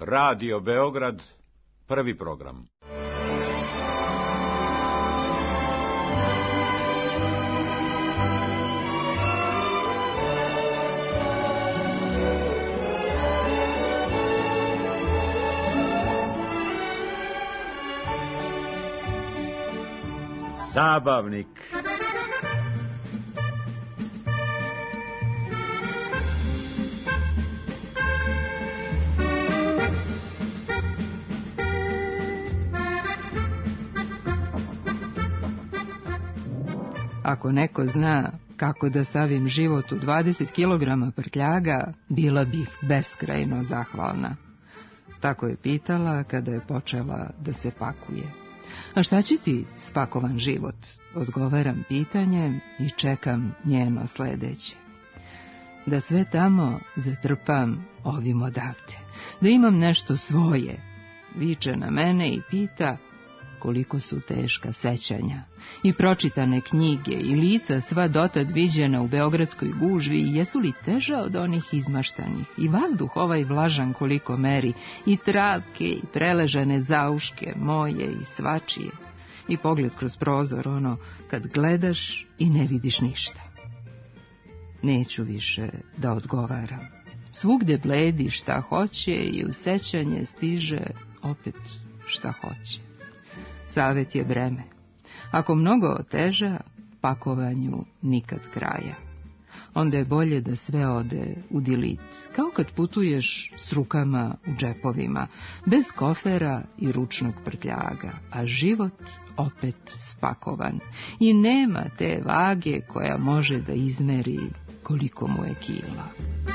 Radio Beograd, prvi program. Zabavnik. Ako neko zna kako da stavim život u 20 kilograma prtljaga, bila bih beskrajno zahvalna. Tako je pitala kada je počela da se pakuje. A šta će ti spakovan život? Odgovaram pitanjem i čekam njeno sledeće. Da sve tamo zatrpam ovim odavde. Da imam nešto svoje. Viče na mene i pita koliko su teška sećanja. I pročitane knjige i lica sva dotad viđena u beogradskoj gužvi, jesu li teža od onih izmaštanih? I vazduh ovaj vlažan koliko meri, i travke, i preležane zauške, moje i svačije. I pogled kroz prozor, ono, kad gledaš i ne vidiš ništa. Neću više da odgovaram. Svugde bledi šta hoće i u sećanje stiže opet šta hoće. Savet je breme. Ako mnogo oteža, pakovanju nikad kraja. Onda je bolje da sve ode u dilit, kao kad putuješ s rukama u džepovima, bez kofera i ručnog prtljaga, a život opet spakovan. I nema te vage koja može da izmeri koliko mu je kila.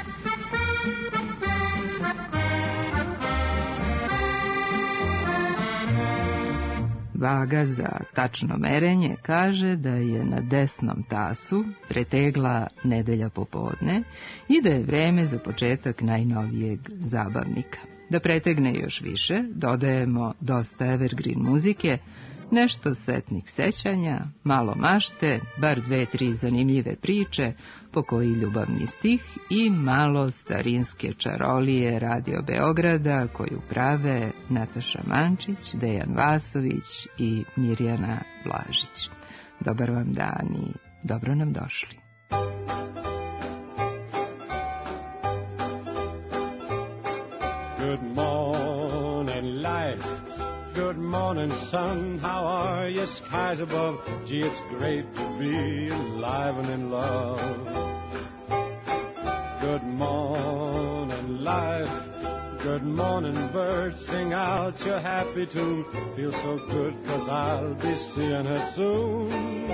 Vaga za tačno merenje kaže da je na desnom tasu pretegla nedelja popodne i da je vreme za početak najnovijeg zabavnika. Da pretegne još više, dodajemo dosta evergreen muzike, nešto setnih sećanja, malo mašte, bar 2-3 zanimljive priče, po koji ljubavni stih i malo starinske čarolije Radio Beograda koju prave Nataša Mančić, Dejan Vasović i Mirjana Blažić. Dobar vam dan i dobro nam došli. Good morning, life. Good morning, sun. How are you? Skies above. Gee, it's great to be alive and in love. Good morning, life. Good morning, birds. Sing out your happy tune. Feel so good 'cause I'll be seeing her soon.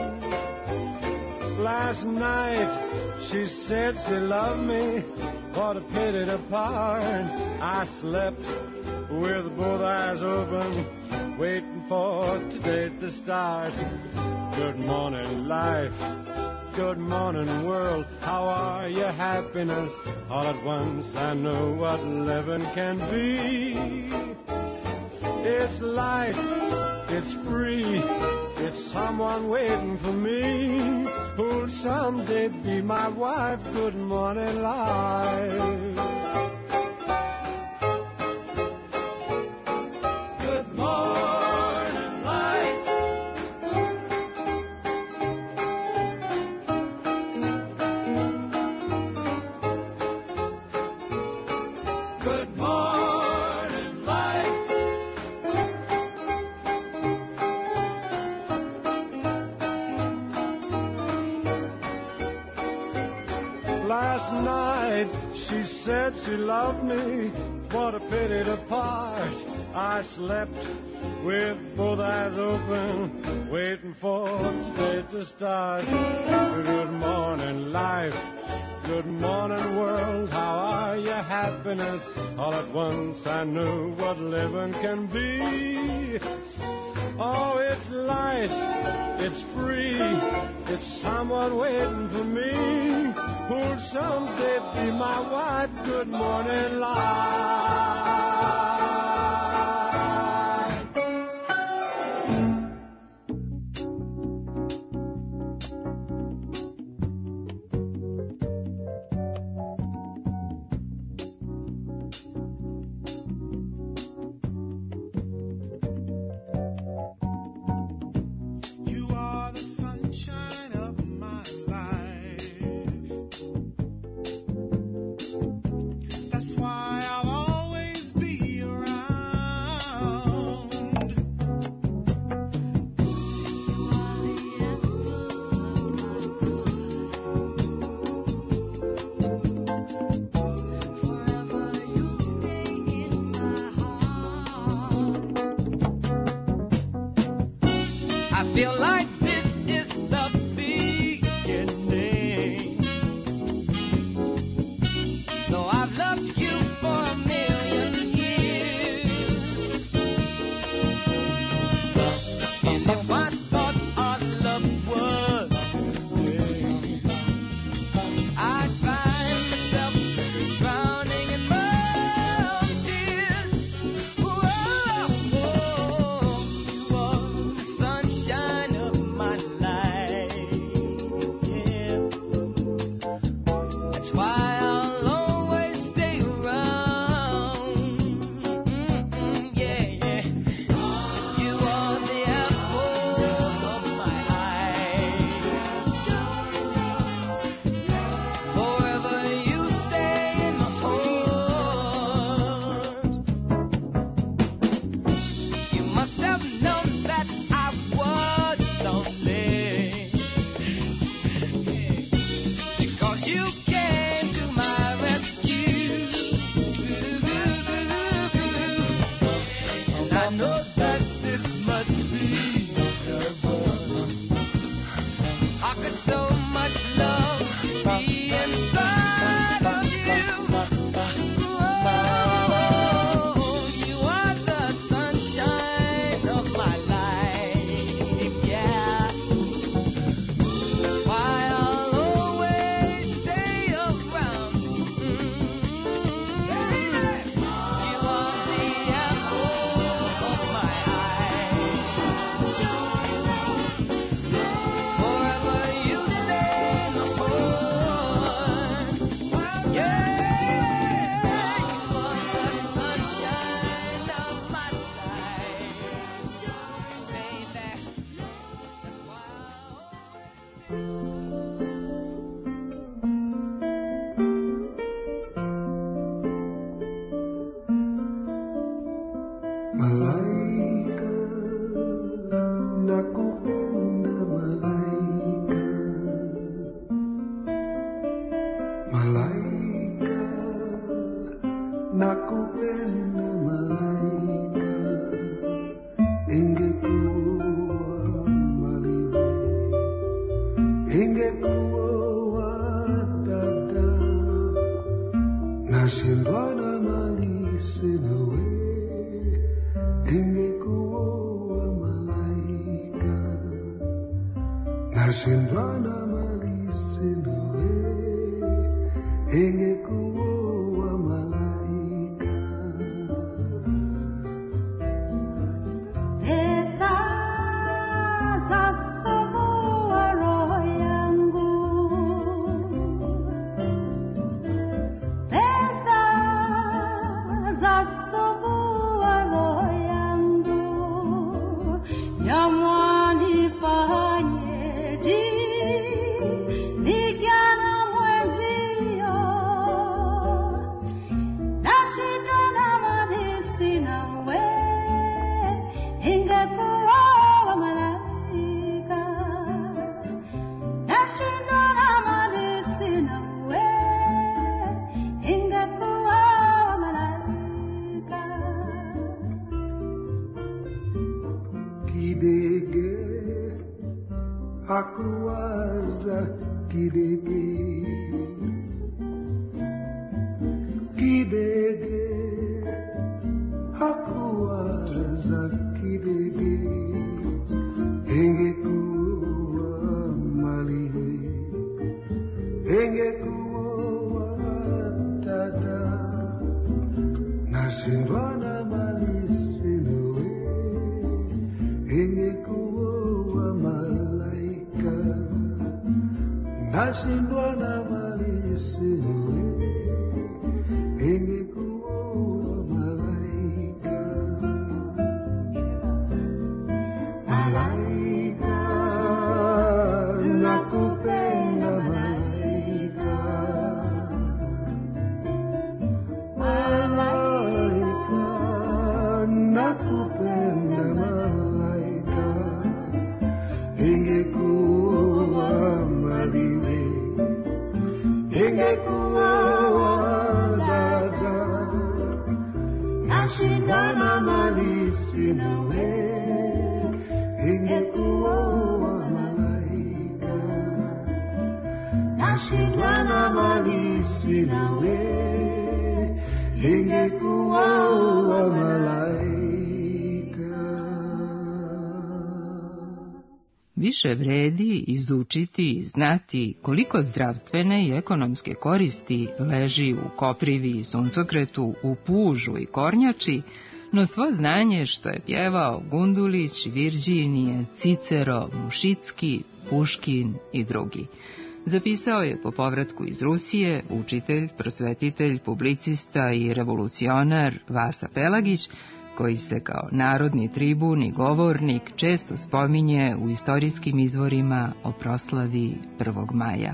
Last night, she said she loved me. What a pity to part. I slept with both eyes open, waiting for today to start. Good morning, life. Good morning, world. How are you, happiness? All at once I know what living can be. It's light, it's free, it's someone waiting for me, who'll someday be my wife. Good morning, life. Last night she said she loved me. What a pity to part. I slept with both eyes open, waiting for today to start. Good morning, life. Good morning, world. How are you, happiness? All at once I knew what living can be. Oh, it's light, it's free, it's someone waiting for me, who'll someday be my wife. Good morning, life. feel like this is the beginning. Though I've loved you for a million years, and if I thought our love was ending, I'd find myself drowning in my own tears. Whoa, you are the sunshine of my life. Yeah, that's why I'll always stay around. Yeah, yeah. You are the apple of my eye. Forever you stay in my heart. You must have known that I was lonely, because you came to my rescue. And I know that this must be heaven. How could so much love be inside of you? Oh, you are the sunshine of my life. Yeah, that's why I'll always stay around. You are the apple of my eye. Forever you stay in my heart. Yeah, you are the sunshine of my life, baby. That's why I always Malaika, nakupenda malaika. Malaika, nakupenda malaika. Ingekuwa maliwe, ingekuwa dada, nashindwa na mali sina we. Ingekuwa malaika, nashindwa na mali sina we. Ingekuwa malaika. Pesa zasomua roho yangu, pesa zasomua roho yangu, yamwanifanyeje vijana mwenzio, nashinda na mali sina we. Ingekuwa malaika, nashinda na mali sina we. Ingekuwa malaika. Kidege, aku waza kidege. Kidege, aku waza kidege. Ingekuwa maliwe, ingekuwa dada, nashindwa na mali sina we. Ingekuwa malaika, nashindwa na mali sina we. Ingekuwa malaika. Malaika, nakupenda malaika. Malaika, nakupenda malaika. Ingekuwa maliwe, ingekuwa dada, nashindwa na mali sina we. Ingekuwa Asidwana malisi nawe, ingekuwa wa malaika. Više vredi izučiti i znati koliko zdravstvene i ekonomske koristi leži u koprivi i suncokretu, u pužu i kornjači, no svo znanje što je pjevao Gundulić, Virđinije, Cicero, Mušicki, Puškin i drugi. Zapisao je po povratku iz Rusije učitelj, prosvetitelj, publicista i revolucionar Vasa Pelagić, koji se kao narodni tribun i govornik često spominje u istorijskim izvorima o proslavi 1. maja.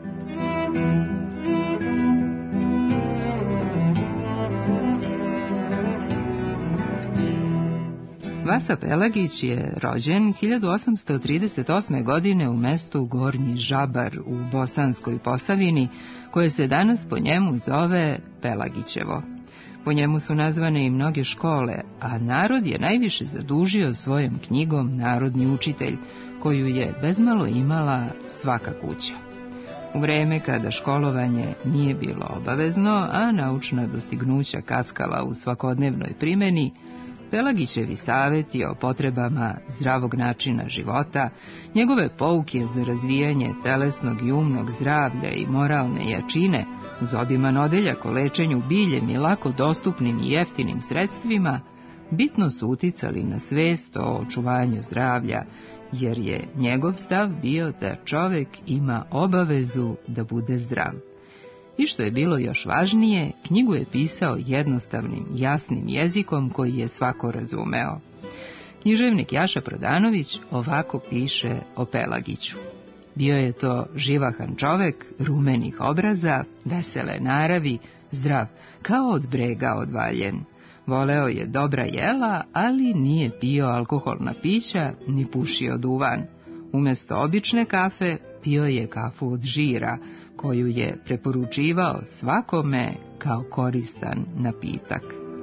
Vasa Pelagić je rođen 1838. godine u mestu Gornji Žabar u Bosanskoj Posavini, koje se danas po njemu zove Pelagićevo. Po njemu su nazvane i mnoge škole, a narod je najviše zadužio svojom knjigom Narodni učitelj, koju je bezmalo imala svaka kuća. U vreme kada školovanje nije bilo obavezno, a naučna dostignuća kaskala u svakodnevnoj primjeni, Pelagićevi savjeti o potrebama zdravog načina života, njegove pouke za razvijanje telesnog i umnog zdravlja i moralne jačine, uz obiman odeljak o lečenju biljem i lako dostupnim i jeftinim sredstvima, bitno su uticali na svest o očuvanju zdravlja, jer je njegov stav bio da čovjek ima obavezu da bude zdrav. I što je bilo još važnije, knjigu je pisao jednostavnim, jasnim jezikom koji je svako razumeo. Književnik Jaša Prodanović ovako piše o Pelagiću. Bio je to živahan čovek, rumenih obraza, vesele naravi, zdrav, kao od brega odvaljen. Voleo je dobra jela, ali nije pio alkoholna pića, ni pušio duvan. Umjesto obične kafe, pio je kafu od žira, koju je preporučivao svakome kao koristan napitak.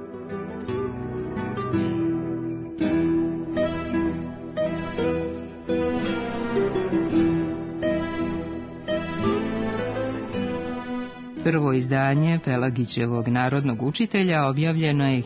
Prvo izdanje Pelagićevog Narodnog učitelja objavljeno je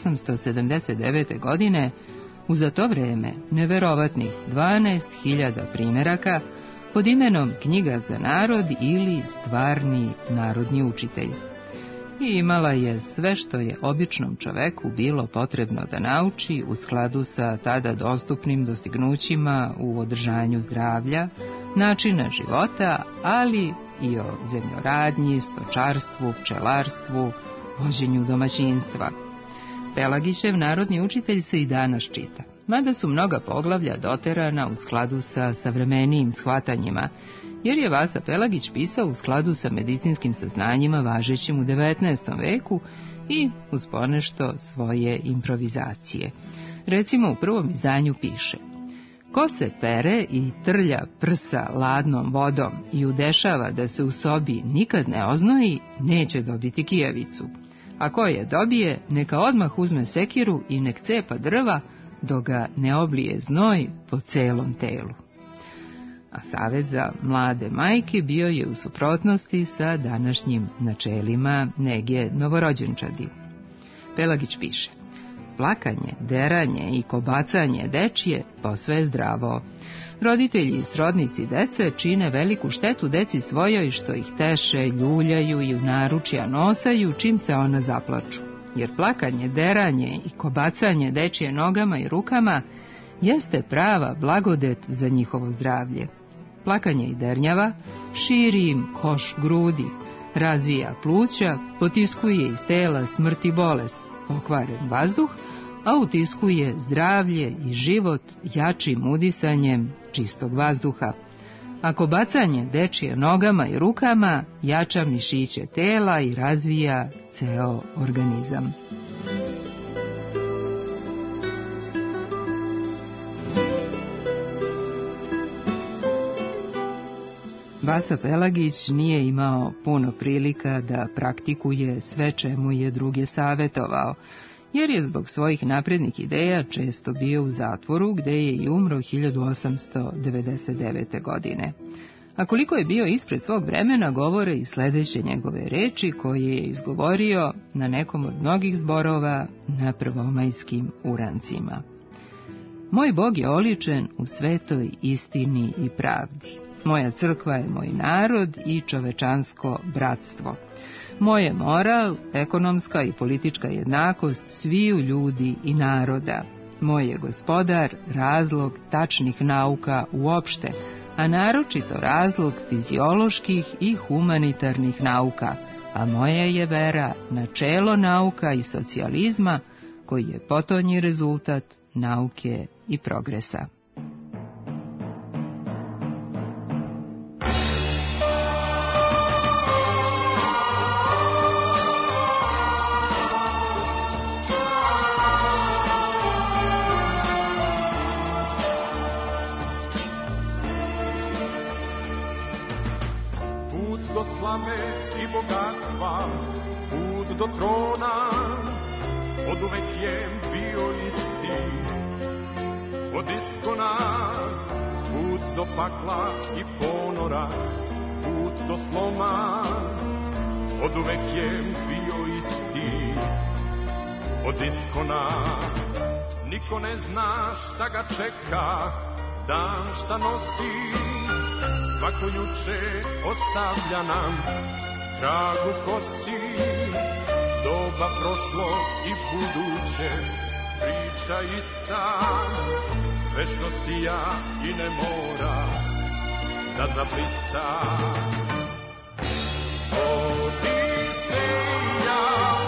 1879. godine, u za to vreme neverovatnih 12.000 primjeraka, pod imenom Knjiga za narod ili Stvarni narodni učitelj. I imala je sve što je običnom čoveku bilo potrebno da nauči u skladu sa tada dostupnim dostignućima u održanju zdravlja, načina života, ali i o zemljoradnji, stočarstvu, pčelarstvu, vođenju domaćinstva. Pelagićev Narodni učitelj se i danas čita, mada su mnoga poglavlja doterana u skladu sa savremenijim shvatanjima, jer je Vasa Pelagić pisao u skladu sa medicinskim saznanjima važećim u 19. veku i uz ponešto svoje improvizacije. Recimo u prvom izdanju piše: ko se pere i trlja prsa ladnom vodom i udešava da se u sobi nikad ne oznoji, neće dobiti kijavicu. A ko je dobije, neka odmah uzme sekiru i nek cepa drva, dok ga ne oblije znoj po celom telu. A savjet za mlade majke bio je u suprotnosti sa današnjim načelima nege novorođenčadi. Pelagić piše: plakanje, deranje i kobacanje dečije posve je zdravo. Roditelji i srodnici dece čine veliku štetu deci svojoj što ih teše, ljuljaju i u naručja nosaju čim se ona zaplaču. Jer plakanje, deranje i kobacanje dečije nogama i rukama jeste prava blagodet za njihovo zdravlje. Plakanje i dernjava širi im koš grudi, razvija pluća, potiskuje iz tela smrt i bolest, pokvaren vazduh, a utiskuje zdravlje i život jačim udisanjem čistog vazduha. Ako bacanje dečije nogama i rukama jača mišiće tela i razvija ceo organizam. Vasa Pelagić nije imao puno prilika da praktikuje sve čemu je druge savjetovao, jer je zbog svojih naprednih ideja često bio u zatvoru, gde je i umro 1899. godine. A koliko je bio ispred svog vremena govore i sljedeće njegove reči koje je izgovorio na nekom od mnogih zborova na prvomajskim urancima. Moj Bog je oličen u svetoj istini i pravdi. Moja crkva je moj narod i čovečansko bratstvo. Moje moral, ekonomska i politička jednakost sviju ljudi i naroda. Moj je gospodar razlog tačnih nauka uopšte, a naročito razlog fizioloških i humanitarnih nauka, a moja je vera načelo nauka i socijalizma, koji je potonji rezultat nauke i progresa. Do slave i bogatstva, put do trona, oduvek je bio isti. Od iskona, put do pakla i ponora, put do sloma, oduvek je bio isti. Od iskona, niko ne zna šta ga čeka, dan šta nosi. Svako juče ostavlja nam trag u kosi, doba prošlo i buduće, priča ista, sve što sija i ne mora da zablista. Odiseja,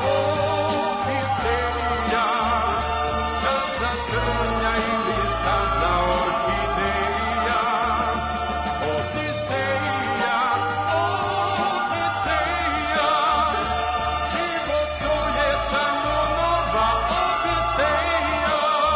Odiseja, staza trnja ili staza orhideja. Odiseja, Odiseja, život to je samo nova Odiseja.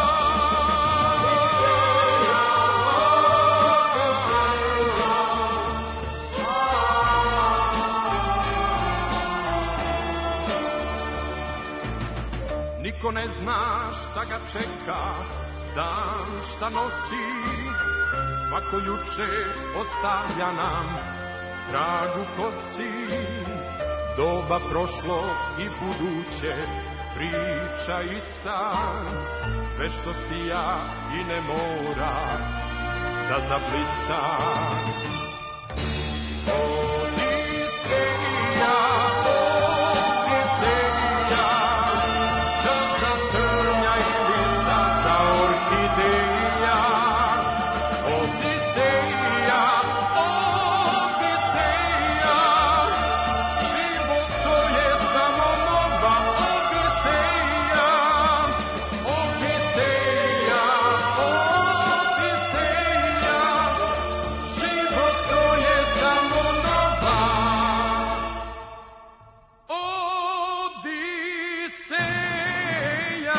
Niko ne zna šta ga čeka, dan šta nosi, svako juče ostavlja nam trag u kosi, doba prošlo i buduće, priča i san, sve što sija i ne mora da zablista. Odiseja, Odiseja, staza trnja ili staza orhideja. Odiseja, Odiseja, život to je samo nova Odiseja. Odiseja, Odiseja, život to je samo nova Odiseja.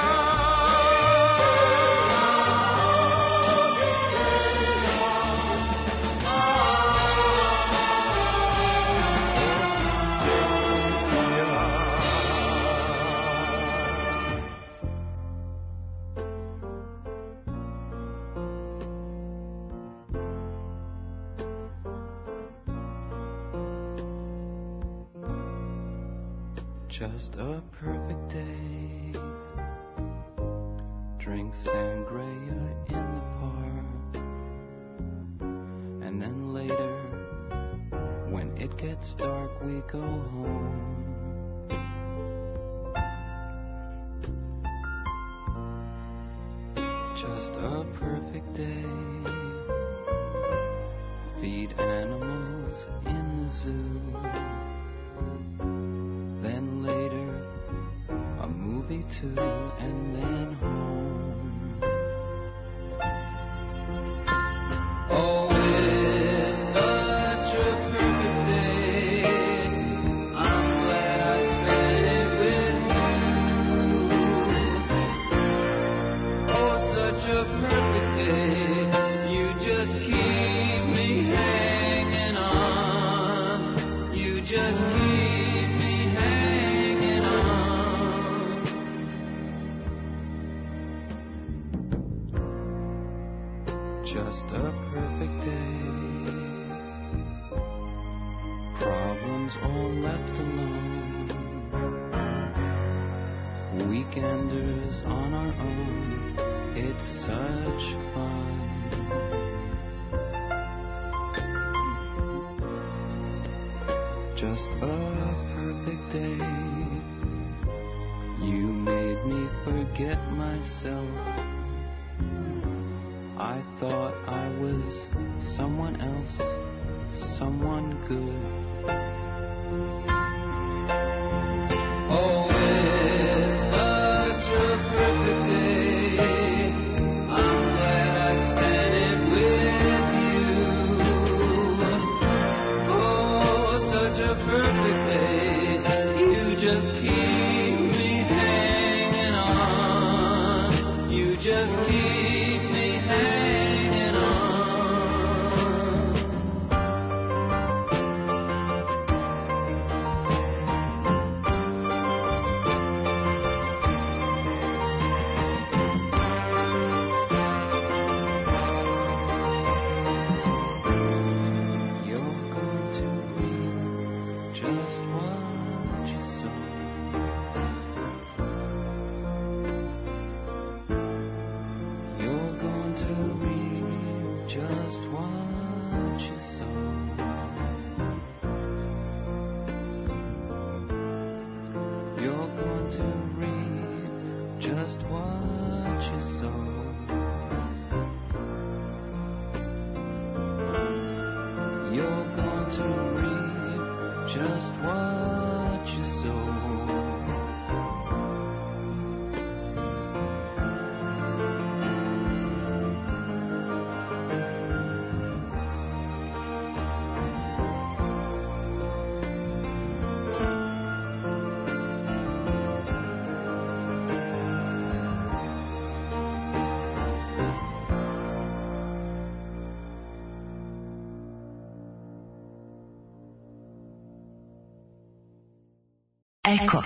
Just a perfect day. Drink sangria in the park. And then later, when it gets dark, we go home. Just a perfect day. Feed animals in the zoo. Then later, a movie too, and then home. Oh, it's such a perfect day. I'm glad I spent it with you. Oh, such a perfect day. You just keep me hanging on. You just keep me hanging on. Just a perfect day. all left alone. Weekenders on our own, it's such fun. Just a perfect day. You made me forget myself. I thought I was someone else, someone good. Oh, it's such a perfect day. I'm glad I spent it with you. Oh, such a perfect day. You just keep me hanging on. You just keep me hanging on. You're going to reap just what you sow. You're going to reap just what you sow. You're going to reap just what you sow. You're going to reap just what you sow. Eko.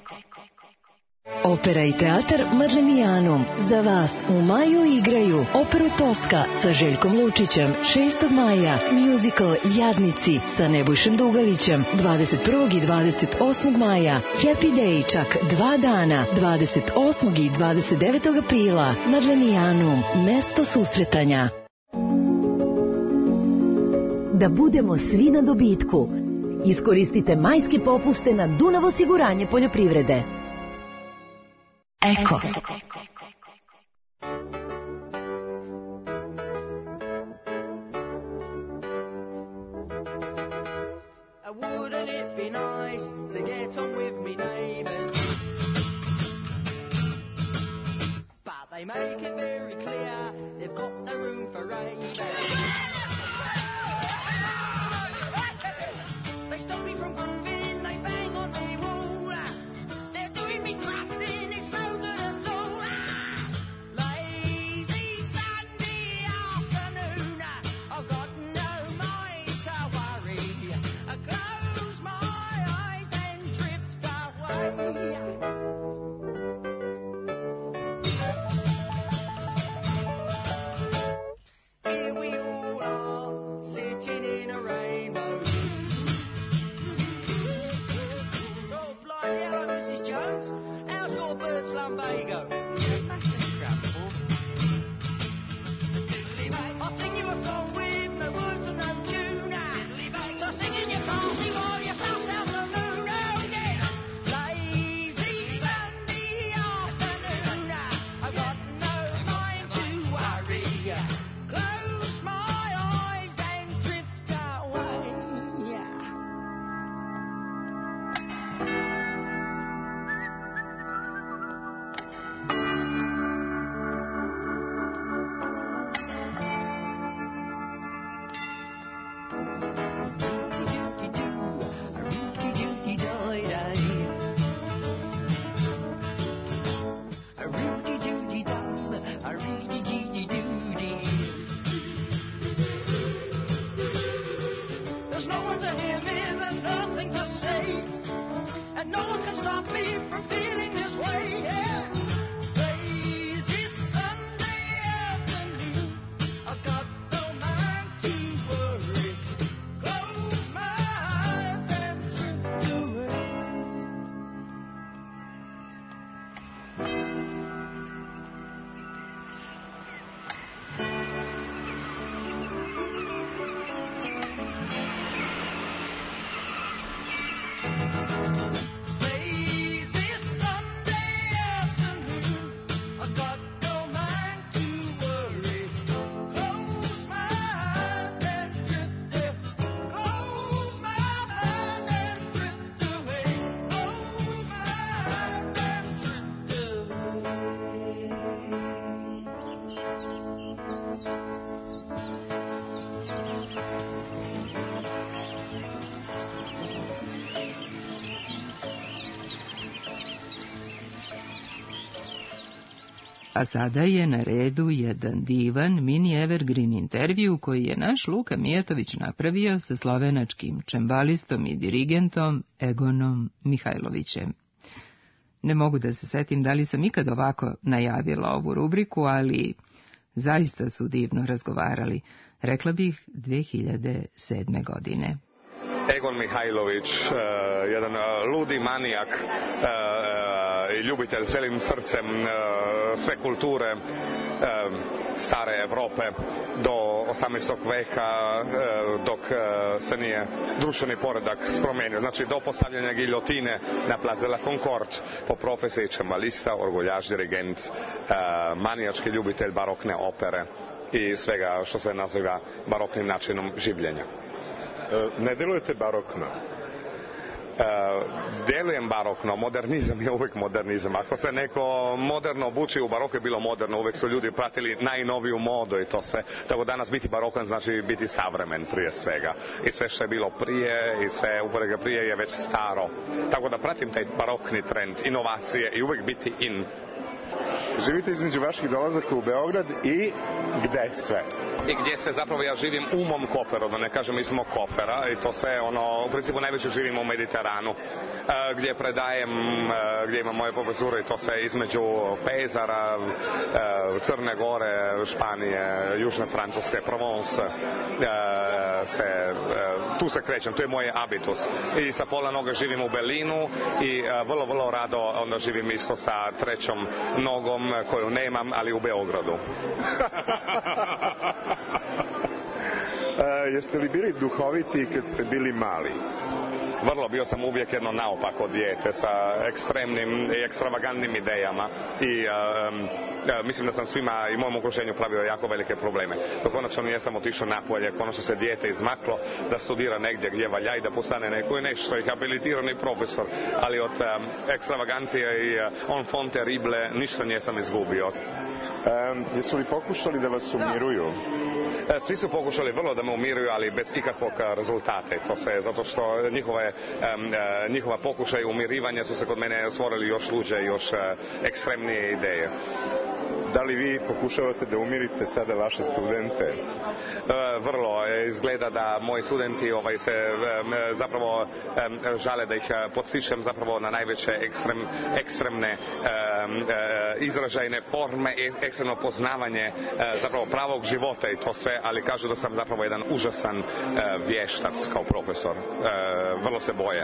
Opera i teatar Madlenijanum za vas u maju igraju operu Toska sa Željkom Lučićem 6. maja, musical Jadnici sa Nebojšem Dugalićem 21. i 28. maja, Happy Day čak 2 dana 28. i 29. aprila. Madlenijanum, mesto susretanja. Da budemo svi na dobitku. Iskoristite majske popuste na Dunav osiguranje poljoprivrede. Eko. Wouldn't it be nice to get on with me neighbours? But they make it very clear they've got no room for ravers. They stop me from grooving, they bang on the wall. They're doing me trusting, it's no good at all. Lazy Sunday afternoon, I've got no mind to worry. I close my eyes and drift away. A sada je na redu jedan divan mini evergreen intervju koji je naš Luka Mijatović napravio sa slovenačkim čembalistom i dirigentom Egonom Mihajlovićem. Ne mogu da se setim da li sam ikad ovako najavila ovu rubriku, ali zaista su divno razgovarali, rekla bih 2007. godine. Egon Mihajlović, jedan ludi manijak i ljubitelj celim srcem sve kulture stare Evrope do 18. veka, dok se nije društveni poredak promijenio. Znači do postavljanja giljotine na Place de la Concorde, po profesiji čembalista, orguljaš, dirigent, manijački ljubitelj barokne opere i svega što se naziva baroknim načinom življenja. Ne djelujete barokno? Djelujem barokno, modernizam je uvijek modernizam. Ako se neko moderno obuči, u baroku je bilo moderno, uvijek su ljudi pratili najnoviju modu i to sve. Tako danas biti barokan znači biti savremen prije svega. I sve što je bilo prije i sve uporega prije je već staro. Tako da pratim taj barokni trend, inovacije i uvijek biti in. Živite između vaših dolazaka u Beograd i gdje sve? I gdje sve zapravo ja živim u mom koferu, da ne kažem iz mog kofera i to sve u principu najviše živim u Mediteranu gdje predajem, gdje imam moje profesure i to sve između Pezara, Crne Gore, Španije, Južne Francuske, Provence, tu se krećem, to je moj habitus. I sa pola noge živim u Berlinu i vrlo rado onda živim isto sa trećom nogom koju nemam, ali u Beogradu. Jeste li bili duhoviti kad ste bili mali? Vrlo, bio sam uvijek jedno naopako dijete sa ekstremnim i ekstravagantnim idejama i mislim da sam svima i mojom okruženju pravio jako velike probleme. Dok konačno nisam otišao napolje, konačno se dijete izmaklo da studira negdje gdje valja i da postane neko i nešto i habilitirani profesor, ali od ekstravagancije i enfant terrible ništa nisam izgubio. Jesu li pokušali da vas umiruju? Svi su pokušali vrlo da me umiruju, ali bez ikakvog rezultata. To se zato što njihova pokušaj umirivanja su se kod mene stvorili još luđe, još ekstremnije ideje. Da li vi pokušavate da umirite sada vaše studente? Vrlo. Izgleda da moji studenti se zapravo žale da ih podstičem zapravo na najveće ekstremne izražajne forme, ekstremno poznavanje zapravo pravog života i to sve, ali kažu da sam zapravo jedan užasan vještac kao profesor. Vrlo se boje.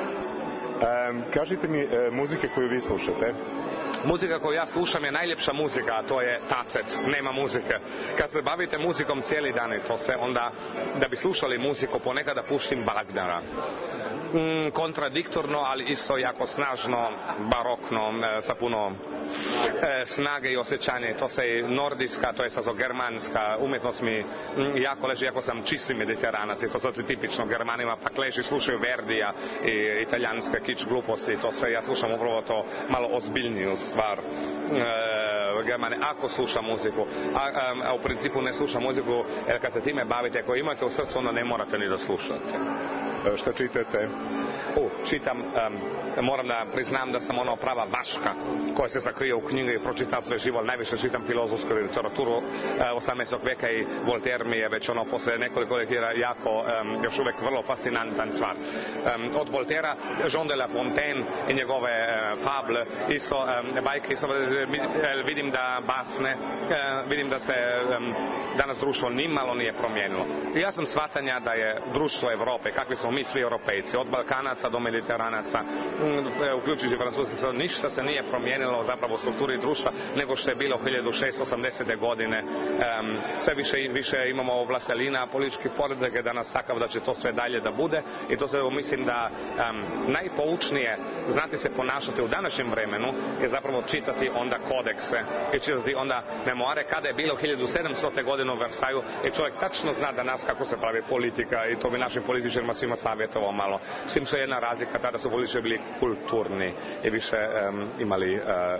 Kažite mi muzike koju vi slušate. Muzika koju ja slušam je najljepša muzika, a to je tacet, nema muzike. Kad se bavite muzikom cijeli dan i to sve, onda da bi slušali muziku ponekada puštim Wagnera. Kontradiktorno, ali isto jako snažno, barokno, sa puno snage i osjećanja. To se i nordijska, to je germanska umjetnost mi jako leži, jako sam čisti mediteranac i to su tipično Germanima, pa leži, slušaju Verdija i italijanske kič gluposti i to sve. Ja slušam upravo to malo ozbiljniju stvar. Germane, ako slušam muziku, a u principu ne slušam muziku, jer kad se time bavite, ako imate u srcu, onda ne morate ni da slušate. Što čitate? Čitam, moram da priznam da sam prava vaška koja se sakrije u knjige i pročitam sve živo, ali najviše čitam filozofsku literaturu 18. veka i Voltaire mi je već poslije nekoliko letira jako, još uvijek vrlo fascinantan stvar. Od Voltaira, Jean de La Fontaine i njegove fable, isto bajke, isto vidim da basne, vidim da se danas društvo nimalo nije promijenilo. I ja sam shvatanja da je društvo Evrope, kakvi smo mi svi Europejci, od Balkanaca do Mediteranaca, uključujući Francuzi, ništa se nije promijenilo zapravo u strukturi društva nego što je bilo 1680. godine. Sve više imamo vlastelina, politički poredak je danas takav da će to sve dalje da bude i to se mislim da najpoučnije znati se ponašati u današnjem vremenu je zapravo čitati onda kodekse i čitati onda memoare kada je bilo 1700. godine u Versaju i čovjek tačno zna danas kako se pravi politika i to bi našim političarima svima savjetovao malo. Svim što je jedna razlika, tada su političari bili kulturni i više imali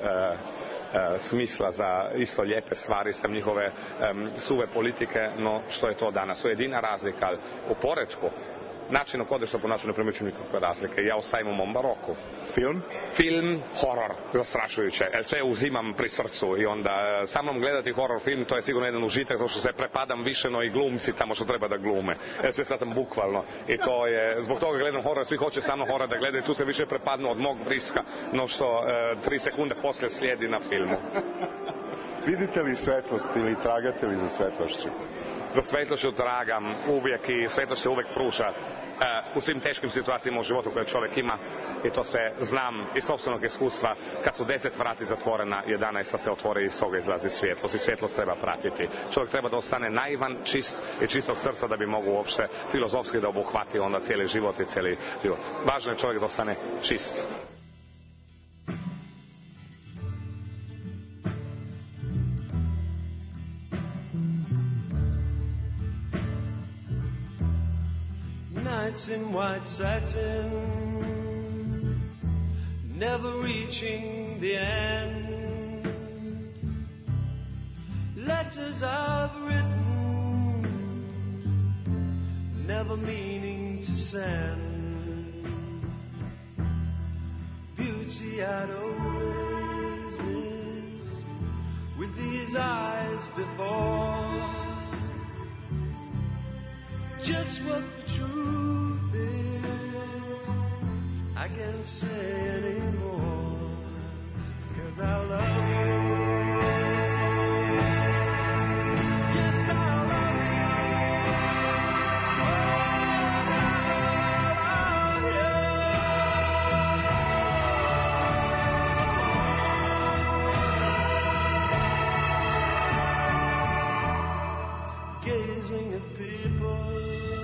smisla za isto lijepe stvari sam njihove suve politike, no što je to danas. To je jedina razlika u poretku. način na kod što ponašaju ne primjećujem nikakve razlike. Ja ostajem u mom baroku. Film, horor, zastrašujuće. Sve uzimam pri srcu i onda sa mnom gledati horor film, to je sigurno jedan užitak, zato što se prepadam više no i glumci tamo što treba da glume. Sve sad tam bukvalno. I to je, zbog toga gledam horor, svi hoće sa mnom horor da gledaju, tu se više prepadnu od mog briska, no što 3 sekunde poslije slijedi na filmu. Vidite li svetlost ili tragate li za svetlošću? Za svetlošću tragam uvijek i svetlost se uvijek pruža u svim teškim situacijama u životu koje čovjek ima i to sve znam iz sopstvenog iskustva. Kad su 10 vrati zatvorena, 11 se otvori i iz toga izlazi svjetlost i svjetlost treba pratiti. Čovjek treba da ostane naivan, čist i čistog srca da bi mogu uopšte filozofski da obuhvati onda cijeli život i cijeli život. Važno je čovjek da ostane čist. Nights in white satin, never reaching the end. Letters I've written, never meaning to send. Beauty I'd always missed with these eyes before. Just what the truth is, I can't say anymore, 'cause I love you. Yes, I love you. Gazing at people,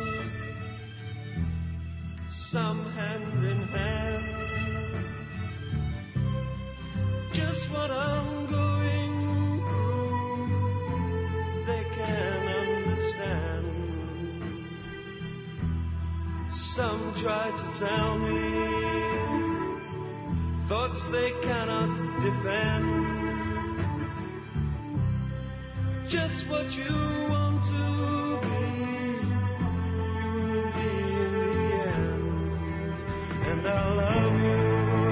some hand in hand, just what I'm going through, they can understand. Some try to tell me thoughts they cannot defend, just what you want to be, you will be in the end. And I love you.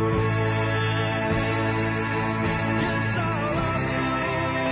Yes, I love you.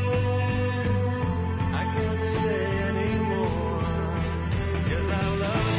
I can't say anymore, 'cause I love you.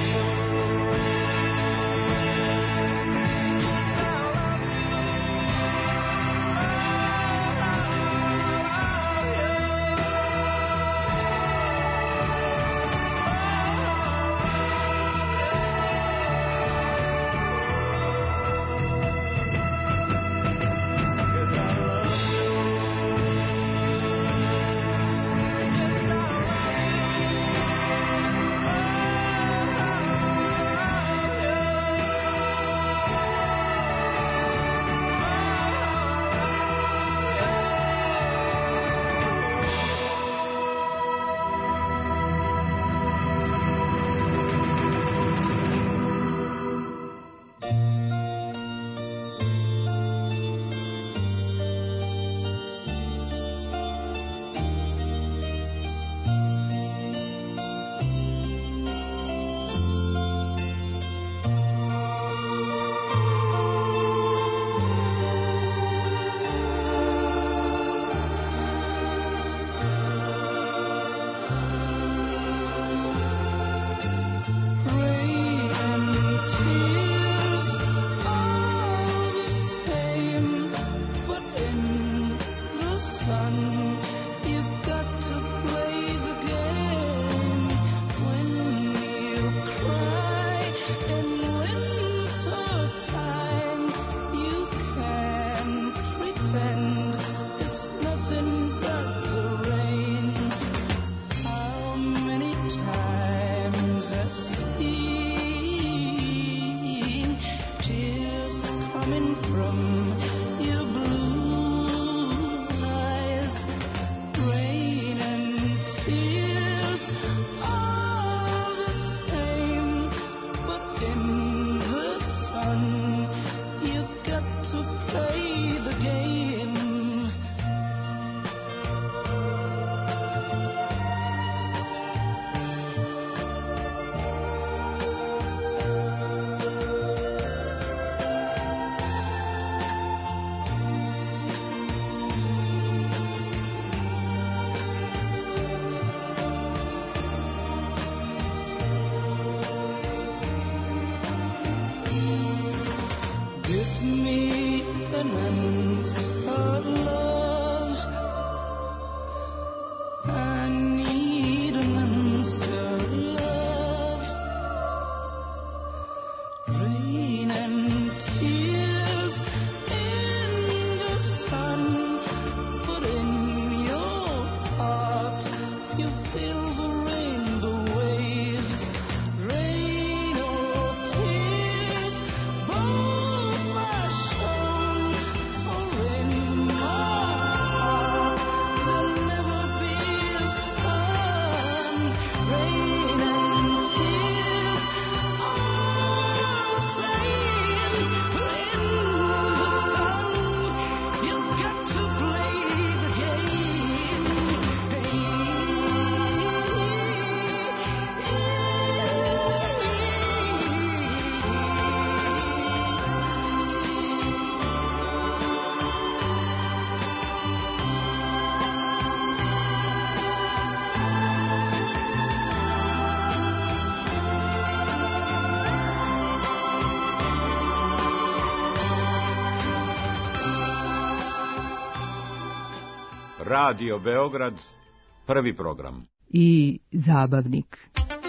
Radio Beograd, prvi program. I zabavnik.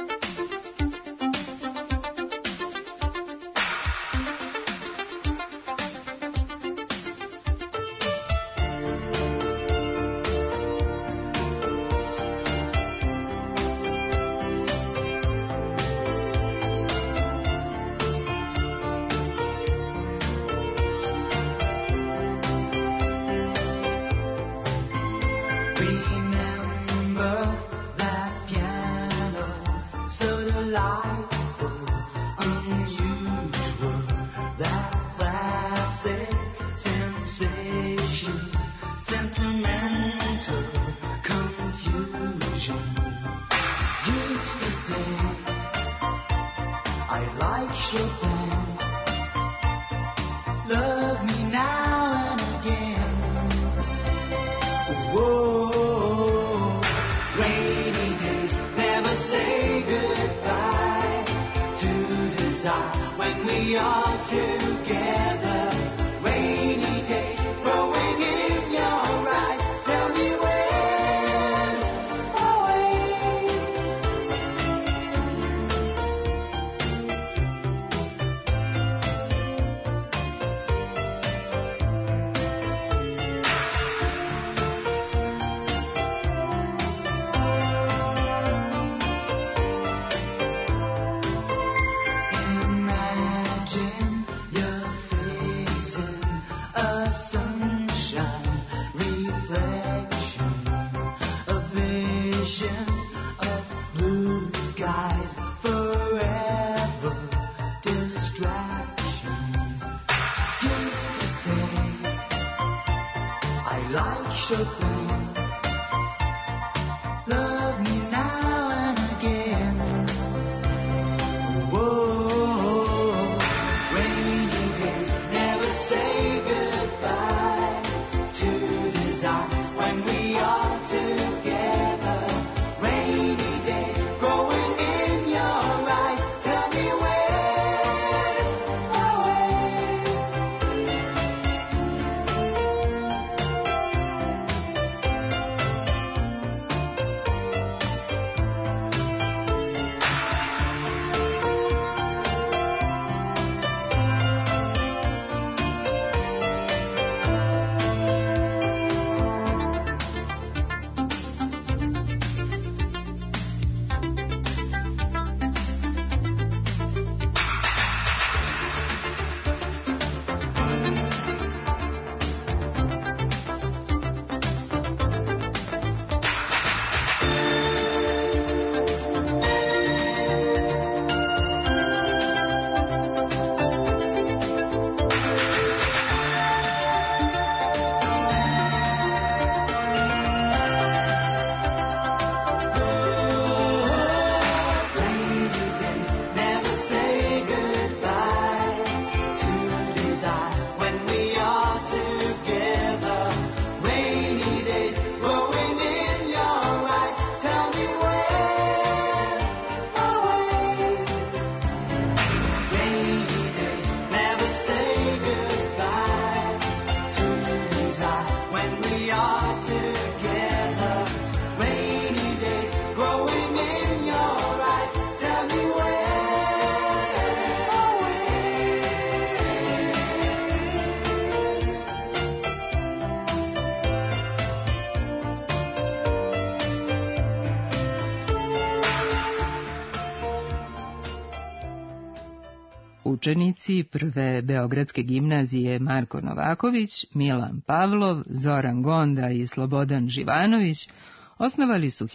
Učenici prve Beogradske gimnazije Marko Novaković, Milan Pavlov, Zoran Gonda i Slobodan Živanović osnovali su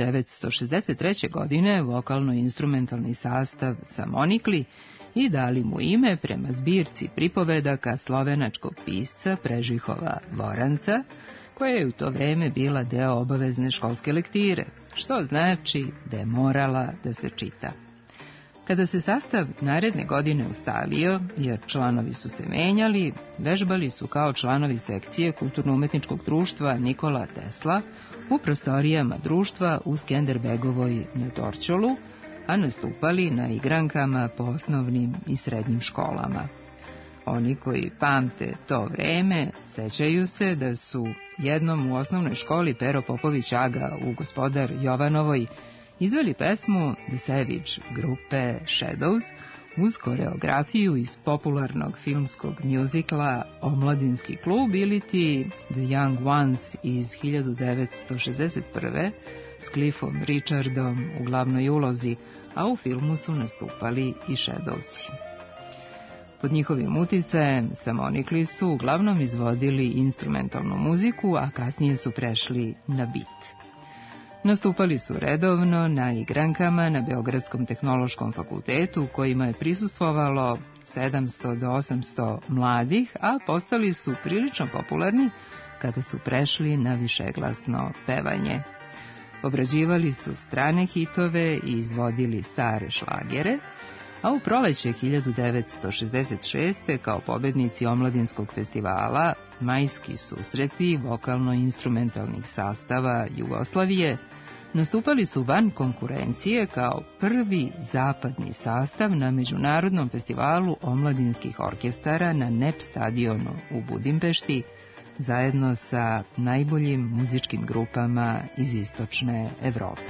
1963. godine vokalno-instrumentalni sastav Samonikli i dali mu ime prema zbirci pripovedaka slovenačkog pisca Prežihova Voranca, koja je u to vreme bila deo obavezne školske lektire, što znači da je morala da se čita. Kada se sastav naredne godine ustalio, jer članovi su se menjali, vežbali su kao članovi sekcije Kulturno-umetničkog društva Nikola Tesla u prostorijama društva u Skenderbegovoj na Dorćolu, a nastupali na igrankama po osnovnim i srednjim školama. Oni koji pamte to vreme sećaju se da su jednom u osnovnoj školi Pero Popović Aga u Gospodar Jovanovoj izveli pesmu The Savage grupe Shadows uz koreografiju iz popularnog filmskog mjuzikla Omladinski klub ili ti The Young Ones iz 1961. s Cliffom Richardom u glavnoj ulozi, a u filmu su nastupali i Shadowsi. Pod njihovim uticajem Samonikli su uglavnom izvodili instrumentalnu muziku, a kasnije su prešli na beat. Nastupali su redovno na igrankama na Beogradskom tehnološkom fakultetu, kojima je prisustvovalo 700 do 800 mladih, a postali su prilično popularni kada su prešli na višeglasno pevanje. Obrađivali su strane hitove i izvodili stare šlagere, a u proleće 1966. kao pobednici Omladinskog festivala Majski susreti vokalno-instrumentalnih sastava Jugoslavije nastupali su van konkurencije kao prvi zapadni sastav na Međunarodnom festivalu omladinskih orkestara na NEP stadionu u Budimpešti, zajedno sa najboljim muzičkim grupama iz istočne Evrope.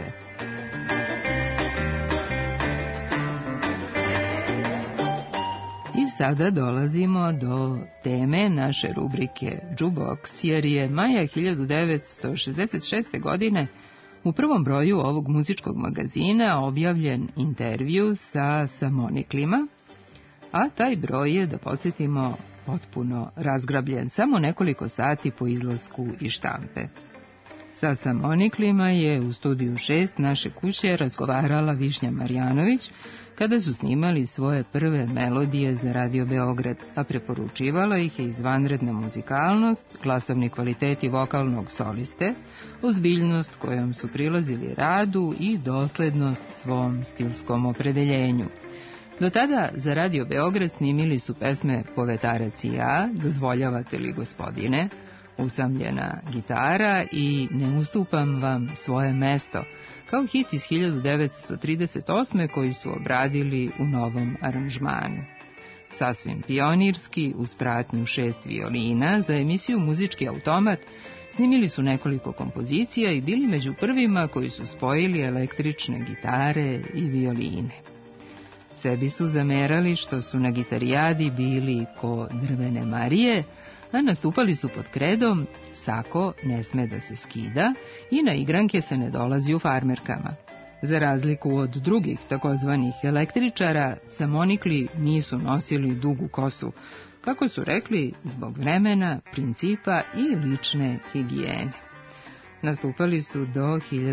I sada dolazimo do teme naše rubrike Jukebox, jer je maja 1966. godine u prvom broju ovog muzičkog magazina objavljen intervju sa Samoniklima, a taj broj je, da podsjetimo, potpuno razgrabljen samo nekoliko sati po izlasku iz štampe. Sa Samoniklima je u studiju 6 naše kuće razgovarala Višnja Marjanović kada su snimali svoje prve melodije za Radio Beograd, a preporučivala ih je izvanredna muzikalnost, glasovni kvaliteti vokalnog soliste, ozbiljnost kojom su prilazili radu i doslednost svom stilskom opredeljenju. Do tada za Radio Beograd snimili su pesme Povetarac i ja, Dozvoljavate li gospodine, Usamljena gitara i Ne ustupam vam svoje mesto, kao hit iz 1938. koji su obradili u novom aranžmanu. Sasvim pionirski, uz pratnju 6 violina, za emisiju Muzički automat snimili su nekoliko kompozicija i bili među prvima koji su spojili električne gitare i violine. Sebi su zamerali što su na gitarijadi bili ko Drvene Marije, a nastupali su pod kredom Sako ne sme da se skida i na igranke se ne dolazi u farmerkama. Za razliku od drugih takozvanih električara, Samonikli nisu nosili dugu kosu, kako su rekli, zbog vremena, principa i lične higijene. Nastupali su do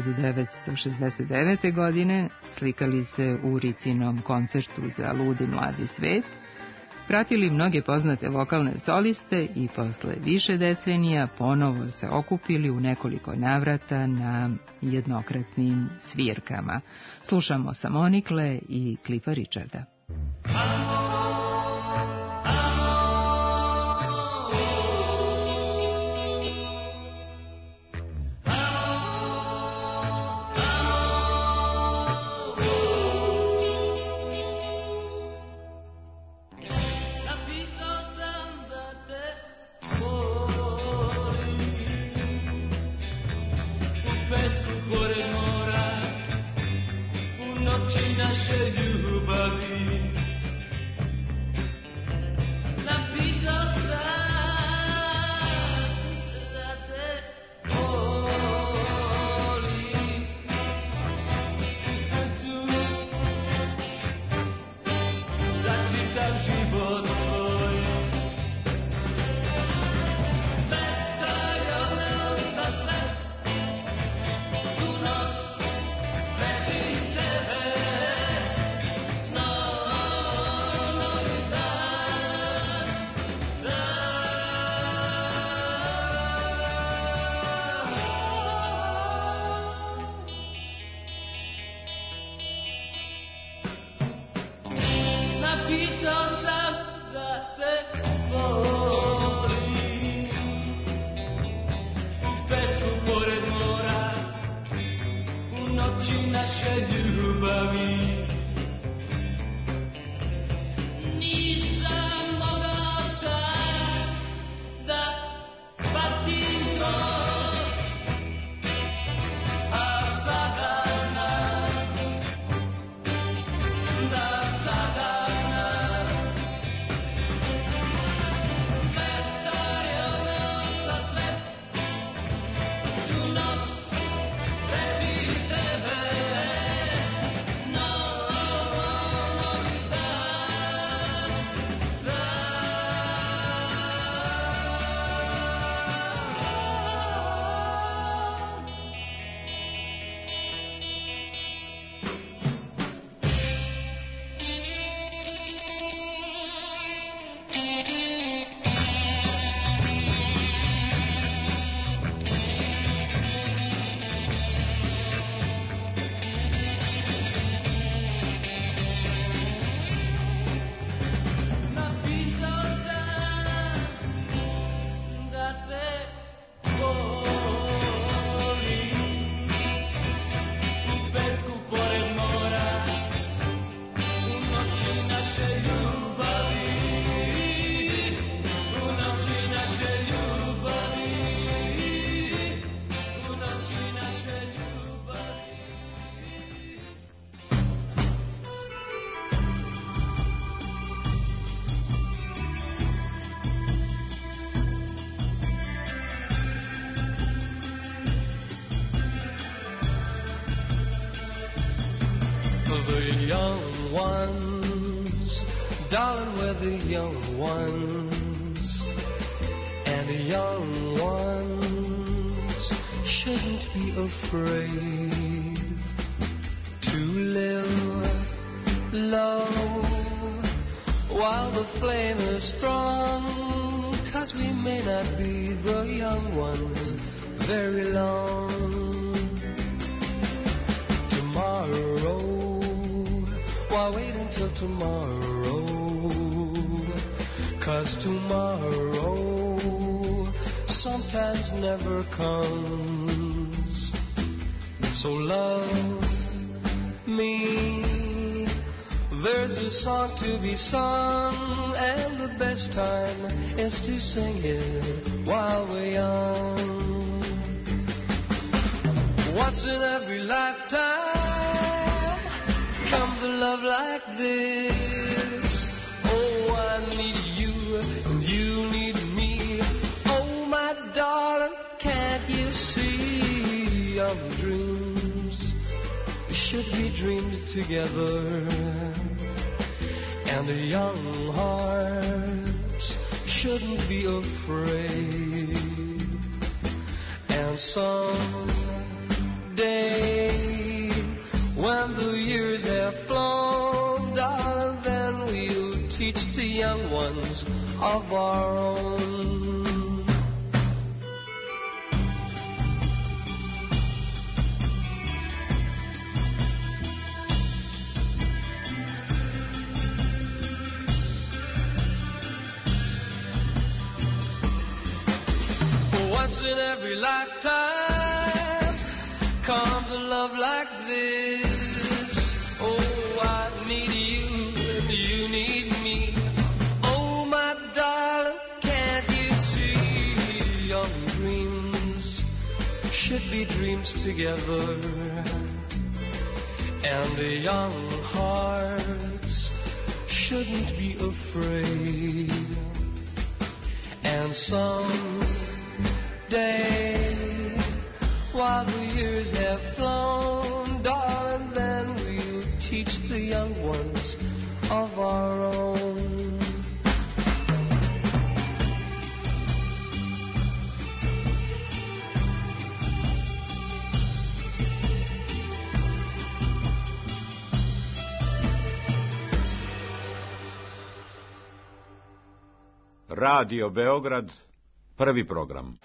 1969. godine, slikali se u Ricinom koncertu za Ludi mladi svet, pratili mnoge poznate vokalne soliste i posle više decenija ponovo se okupili u nekoliko navrata na jednokratnim svirkama. Slušamo Samonikle i Cliffa Richarda. No the young ones, darling, we're the young ones, and the young ones shouldn't be afraid to live low while the flame is strong, 'cause we may not be the young ones very long. Tomorrow, why wait until tomorrow? 'Cause tomorrow sometimes never comes. So love me, there's a song to be sung, and the best time is to sing it while we're young. Once in every lifetime comes a love like this. Oh, I need you and you need me. Oh, my darling, can't you see? Young dreams should be dreamed together, and the young hearts shouldn't be afraid. And someday, when the years have flown, darling, then we'll teach the young ones of our own. Once in every lifetime comes a love like this. Oh, I need you and you need me. Oh, my darling, can't you see? Young dreams should be dreams together, and the young hearts shouldn't be afraid. And someday, while the years have flown, darling, then we'll teach the young ones of our own. Radio Beograd, prvi program.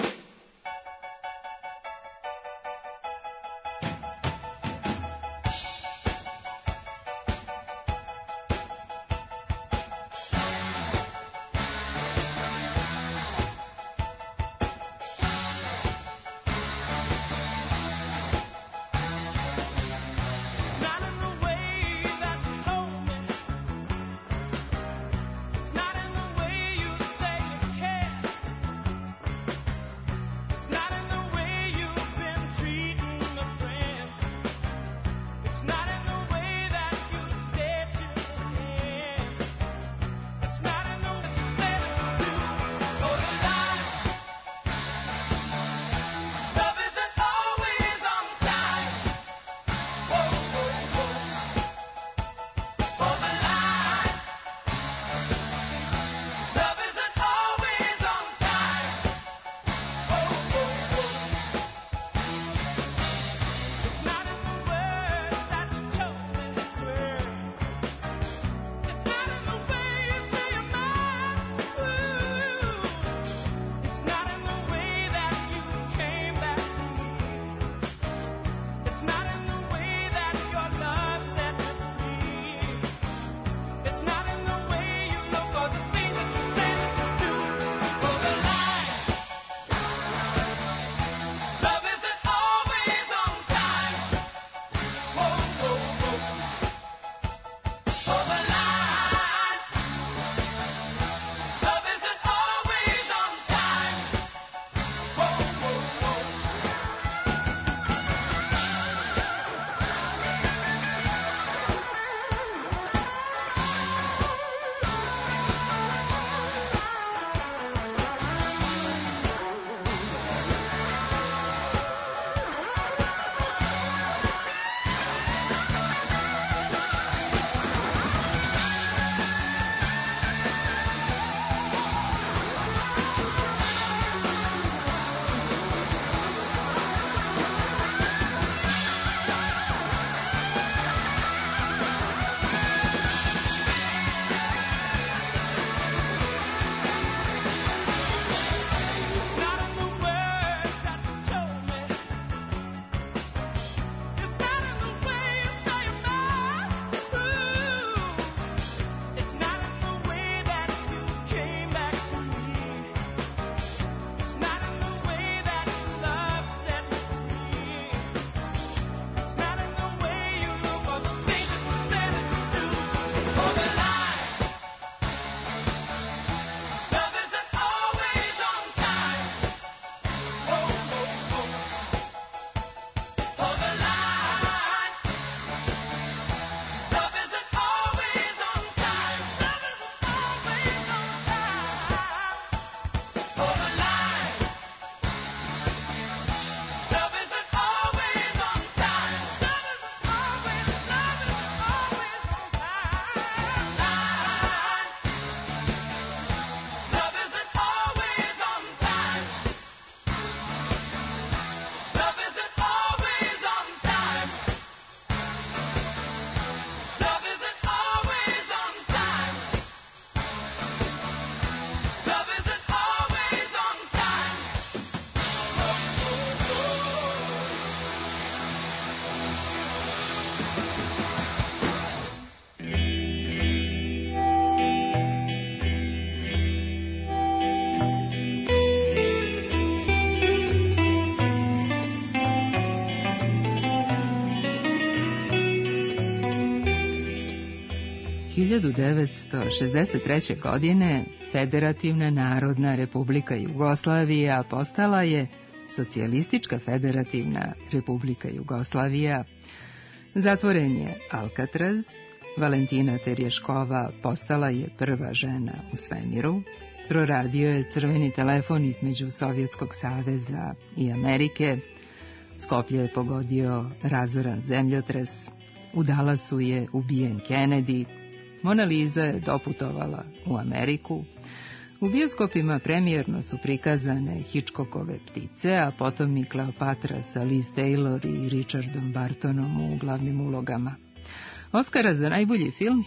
1963. godine Federativna narodna republika Jugoslavija postala je Socijalistička federativna republika Jugoslavija. Zatvoren je Alcatraz, Valentina Terješkova postala je prva žena u svemiru, proradio je crveni telefon između Sovjetskog saveza i Amerike, Skoplje je pogodio razoran zemljotres, u Dallasu je ubijen Kennedy, Mona Lisa je doputovala u Ameriku, u bioskopima premijerno su prikazane Hitchcockove Ptice, a potom i Kleopatra sa Liz Taylor i Richardom Bartonom u glavnim ulogama. Oskara za najbolji film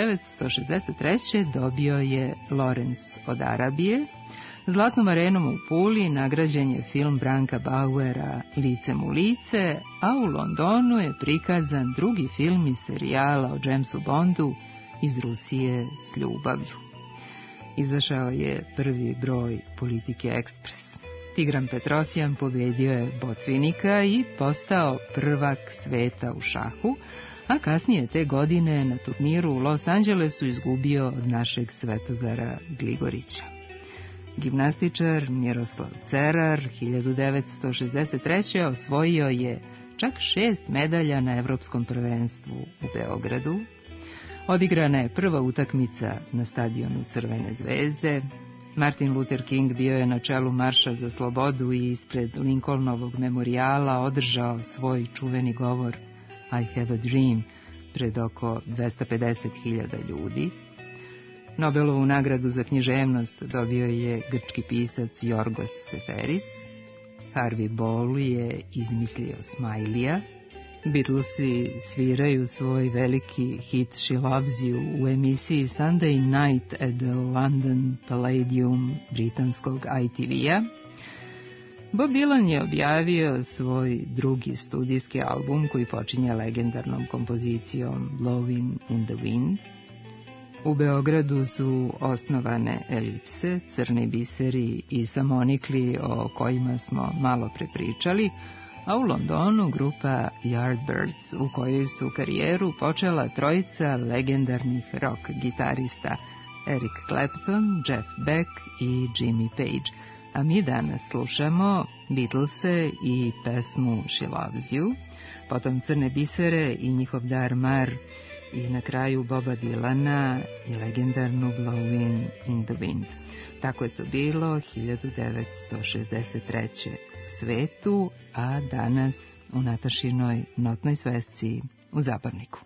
1963. dobio je Lorenz od Arabije. Zlatnom arenom u Puli nagrađen je film Branka Bauera Licem u lice, a u Londonu je prikazan drugi film iz serijala o Jamesu Bondu Iz Rusije s ljubavlju. Izašao je prvi broj Politike Ekspres. Tigran Petrosjan pobedio je Botvinika i postao prvak sveta u šahu, a kasnije te godine na turniru u Los Angelesu izgubio od našeg Svetozara Gligorića. Gimnastičar Miroslav Cerar 1963. osvojio je čak 6 medalja na Evropskom prvenstvu u Beogradu. Odigrana je prva utakmica na stadionu Crvene zvezde. Martin Luther King bio je na čelu Marša za slobodu i ispred Lincolnovog memorijala održao svoj čuveni govor I have a dream pred oko 250.000 ljudi. Nobelovu nagradu za književnost dobio je grčki pisac Yorgos Seferis. Harvey Ball je izmislio Smilija. Beatlesi sviraju svoj veliki hit She Loves You u emisiji Sunday Night at the London Palladium britanskog ITV-a. Bob Dylan je objavio svoj drugi studijski album koji počinje legendarnom kompozicijom Blowin' in the Wind. U Beogradu su osnovane Elipse, Crni biseri i Samonikli o kojima smo malo prepričali, a u Londonu grupa Yardbirds u kojoj su karijeru počela trojica legendarnih rock gitarista Eric Clapton, Jeff Beck i Jimmy Page. A mi danas slušamo Beatlese i pesmu She Loves You, potom Crne bisere i njihov Dar Mar i na kraju Boba Dylana i legendarnu Blowin' in the Wind. Tako je to bilo 1963. u svetu, a danas u Natašinoj notnoj svesci u Zaborniku.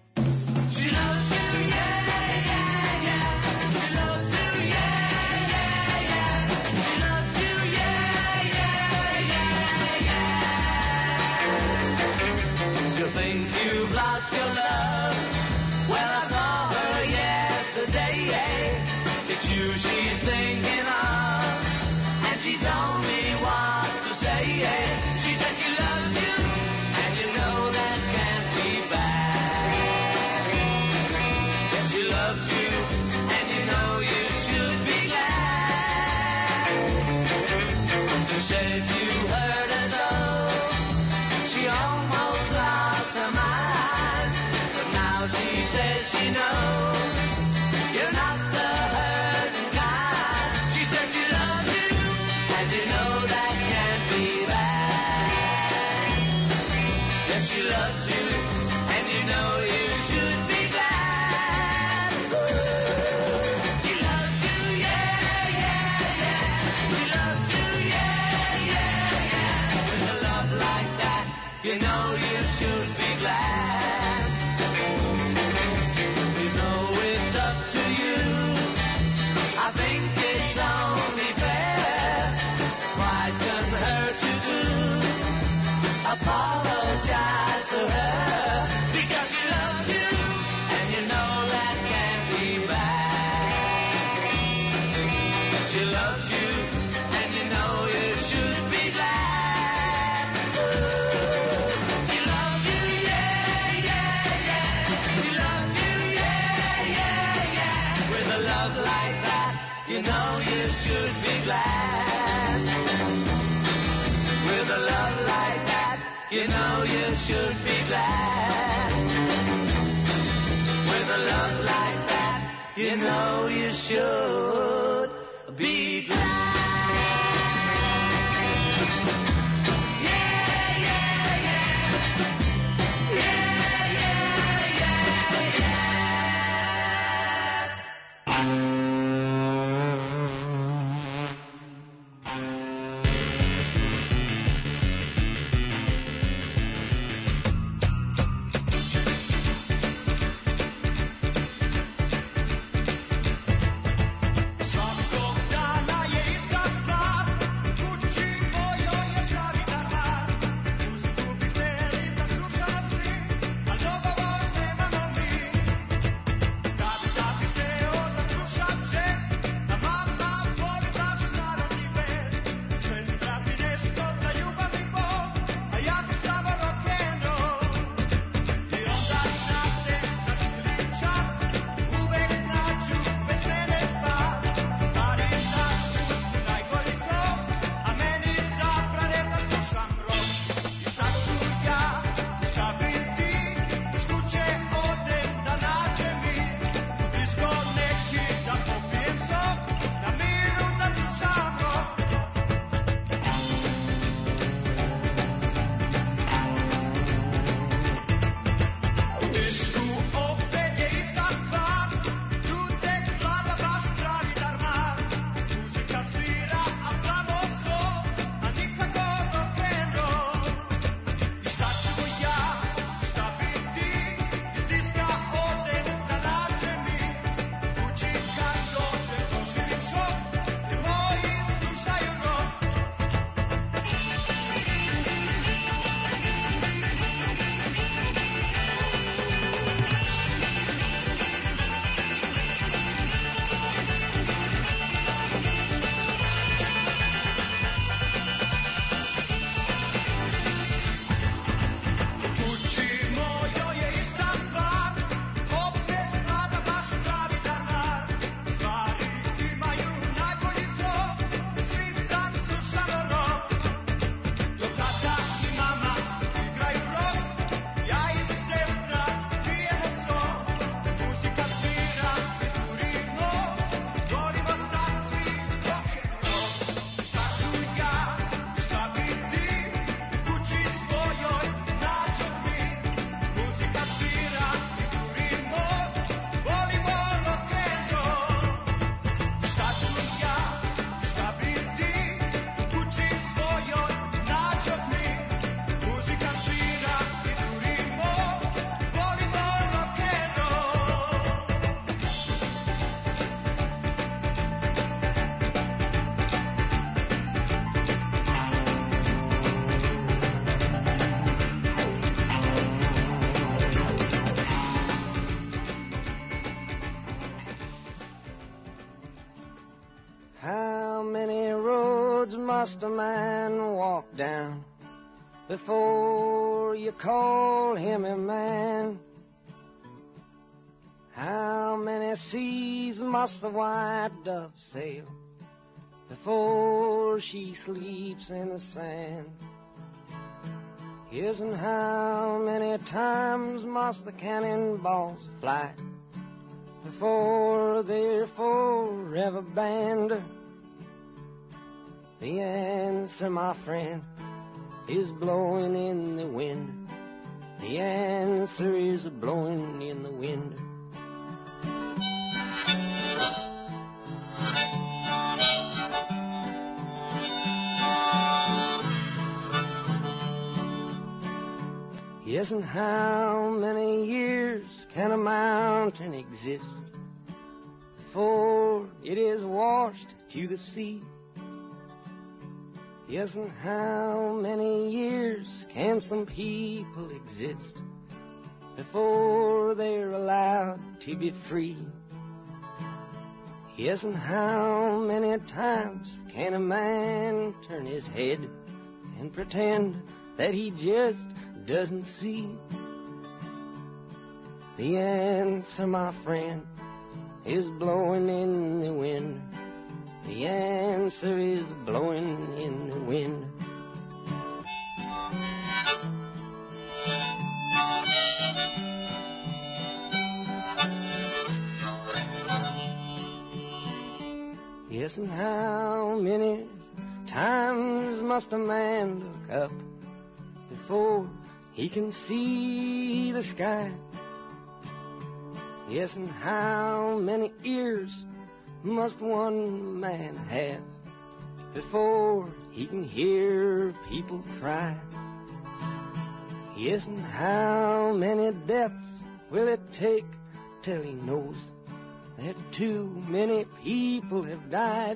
You know you should be glad. With a love like that, You know you should be glad. Must a man walk down before you call him a man? How many seas must the white dove sail before she sleeps in the sand? Yes, and how many times must the cannonballs fly before they're forever banned? The answer, my friend, is blowing in the wind. The answer is blowing in the wind. Yes, and how many years can a mountain exist before it is washed to the sea? Yes, and how many years can some people exist before they're allowed to be free? Yes, and how many times can a man turn his head and pretend that he just doesn't see? The answer, my friend, is blowing in the wind. The answer is blowing in the wind. Yes, and how many times must a man look up before he can see the sky? Yes, and how many ears must one man have before he can hear people cry? Yes, and how many deaths will it take till he knows that too many people have died?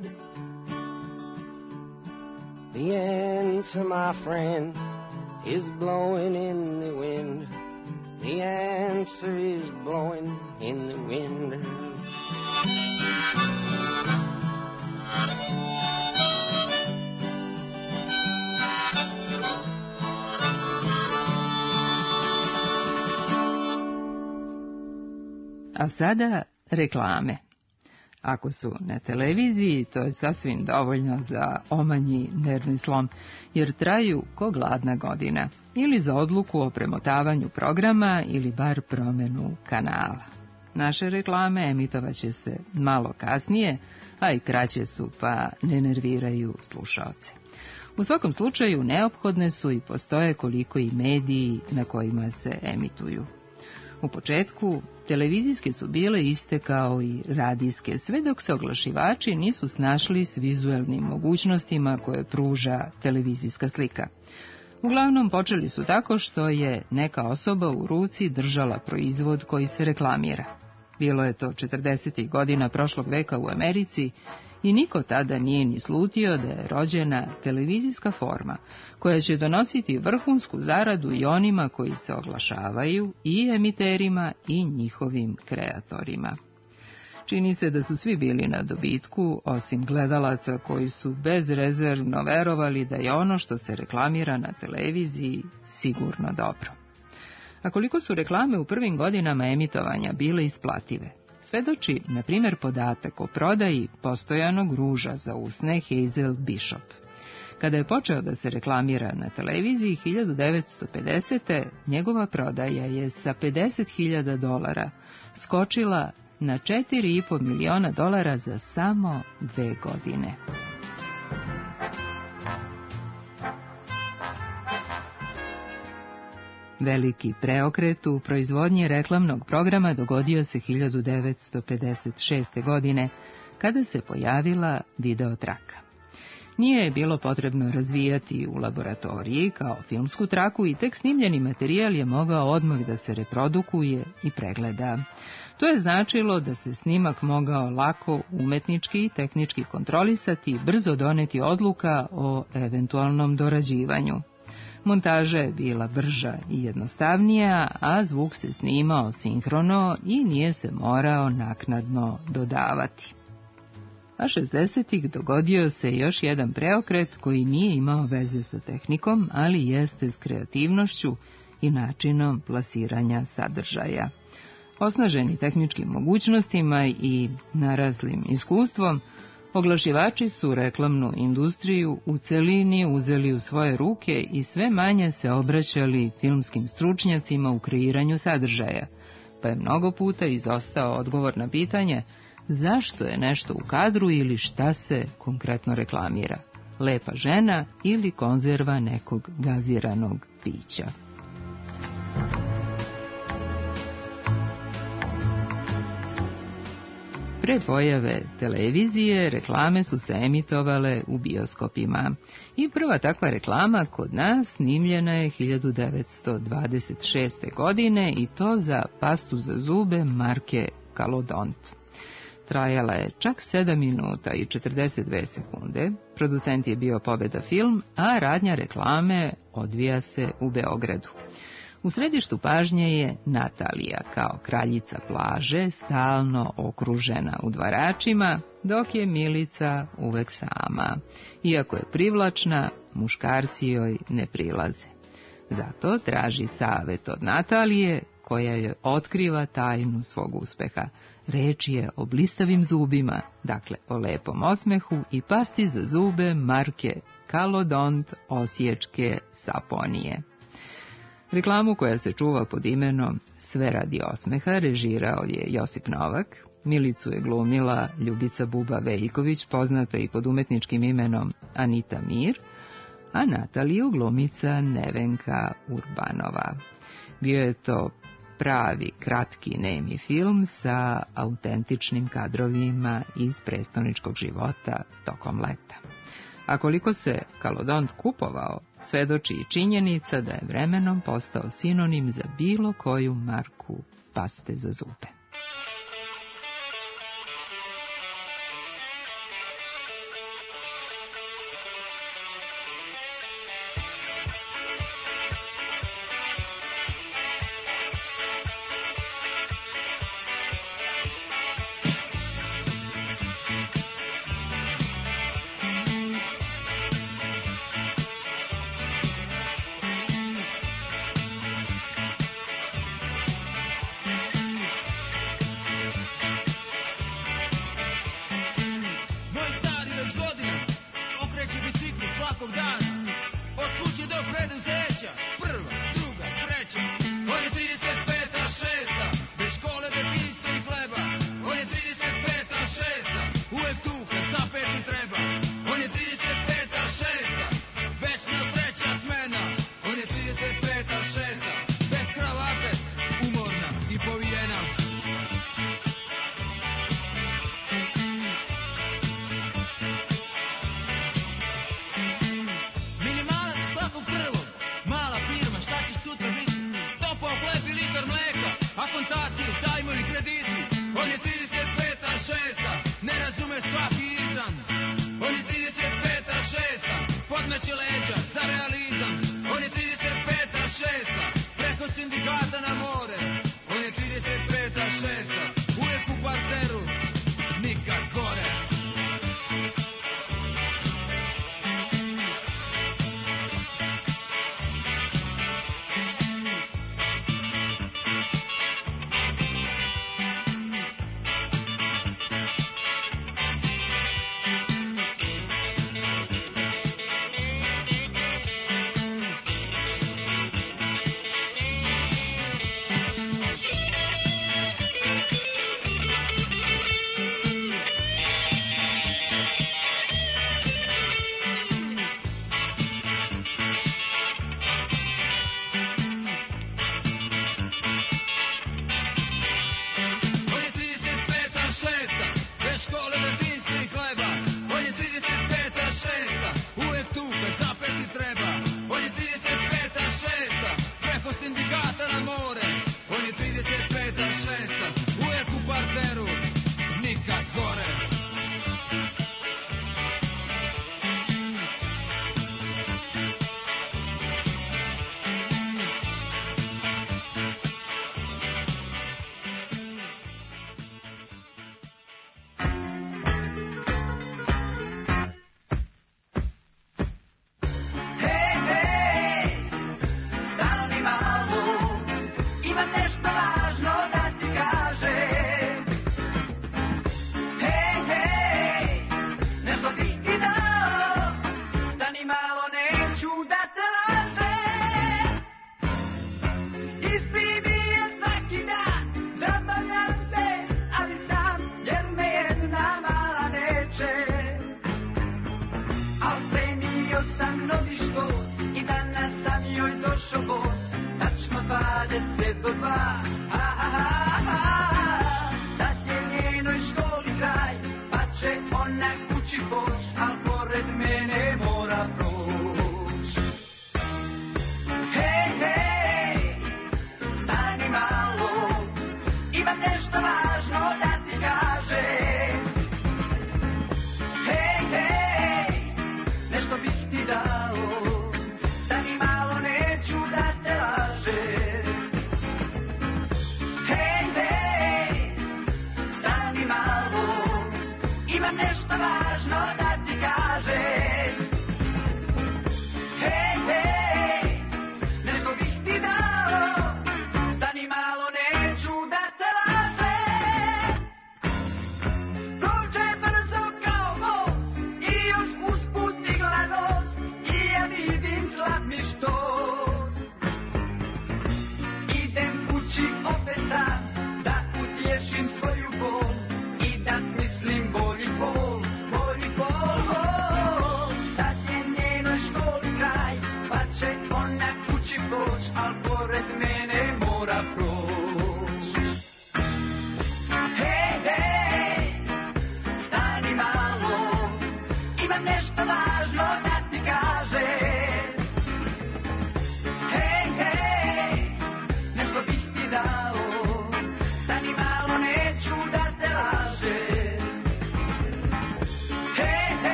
The answer, my friend, is blowing in the wind. The answer is blowing in the wind. A sada reklame. Ako su na televiziji, to je sasvim dovoljno za omanji nervni slom, jer traju ko gladna godina, ili za odluku o premotavanju programa ili bar promenu kanala. Naše reklame emitovaće se malo kasnije, a i kraće su, pa ne nerviraju slušaoce. U svakom slučaju neophodne su i postoje koliko i mediji na kojima se emituju. U početku, televizijske su bile iste kao i radijske, sve dok se oglašivači nisu snašli s vizuelnim mogućnostima koje pruža televizijska slika. Uglavnom počeli su tako što je neka osoba u ruci držala proizvod koji se reklamira. Bilo je to 40. godina prošlog veka u Americi i niko tada nije ni slutio da je rođena televizijska forma koja će donositi vrhunsku zaradu i onima koji se oglašavaju, i emiterima i njihovim kreatorima. Čini se da su svi bili na dobitku, osim gledalaca koji su bezrezervno verovali da je ono što se reklamira na televiziji sigurno dobro. A koliko su reklame u prvim godinama emitovanja bile isplative, svedoči, na primjer, podatak o prodaji postojanog ruža za usne Hazel Bishop. Kada je počeo da se reklamira na televiziji 1950. njegova prodaja je sa $50.000 skočila na $4,5 miliona za samo 2 godine. Veliki preokret u proizvodnji reklamnog programa dogodio se 1956. godine, kada se pojavila videotraka. Nije je bilo potrebno razvijati u laboratoriji kao filmsku traku i tek snimljeni materijal je mogao odmah da se reprodukuje i pregleda. To je značilo da se snimak mogao lako umetnički i tehnički kontrolisati i brzo doneti odluka o eventualnom dorađivanju. Montaža je bila brža i jednostavnija, a zvuk se snimao sinhrono i nije se morao naknadno dodavati. A 60-ih dogodio se još jedan preokret koji nije imao veze sa tehnikom, ali jeste s kreativnošću i načinom plasiranja sadržaja. Osnaženi tehničkim mogućnostima i naraslim iskustvom, oglašivači su reklamnu industriju u celini uzeli u svoje ruke i sve manje se obraćali filmskim stručnjacima u kreiranju sadržaja, pa je mnogo puta izostao odgovor na pitanje zašto je nešto u kadru ili šta se konkretno reklamira, lepa žena ili konzerva nekog gaziranog pića. Pre pojave televizije, reklame su se emitovale u bioskopima. I prva takva reklama kod nas snimljena je 1926. godine i to za pastu za zube marke Calodont. Trajala je čak 7 minuta i 42 sekunde, producent je bio Pobeda film, a radnja reklame odvija se u Beogradu. U središtu pažnje je Natalija kao kraljica plaže, stalno okružena udvaračima, dok je Milica uvek sama. Iako je privlačna, muškarci joj ne prilaze. Zato traži savet od Natalije, koja joj otkriva tajnu svog uspeha. Reč je o blistavim zubima, dakle o lepom osmehu i pasti za zube marke Calodont osječke saponije. Reklamu koja se čuva pod imenom Sve radi osmeha režirao je Josip Novak, Milicu je glumila Ljubica Buba Veljković, poznata i pod umetničkim imenom Anita Mir, a Nataliju glumica Nevenka Urbanova. Bio je to pravi, kratki, nemi film sa autentičnim kadrovima iz prestoničkog života tokom leta. A koliko se Kalodont kupovao, svedoči i činjenica da je vremenom postao sinonim za bilo koju marku paste za zube.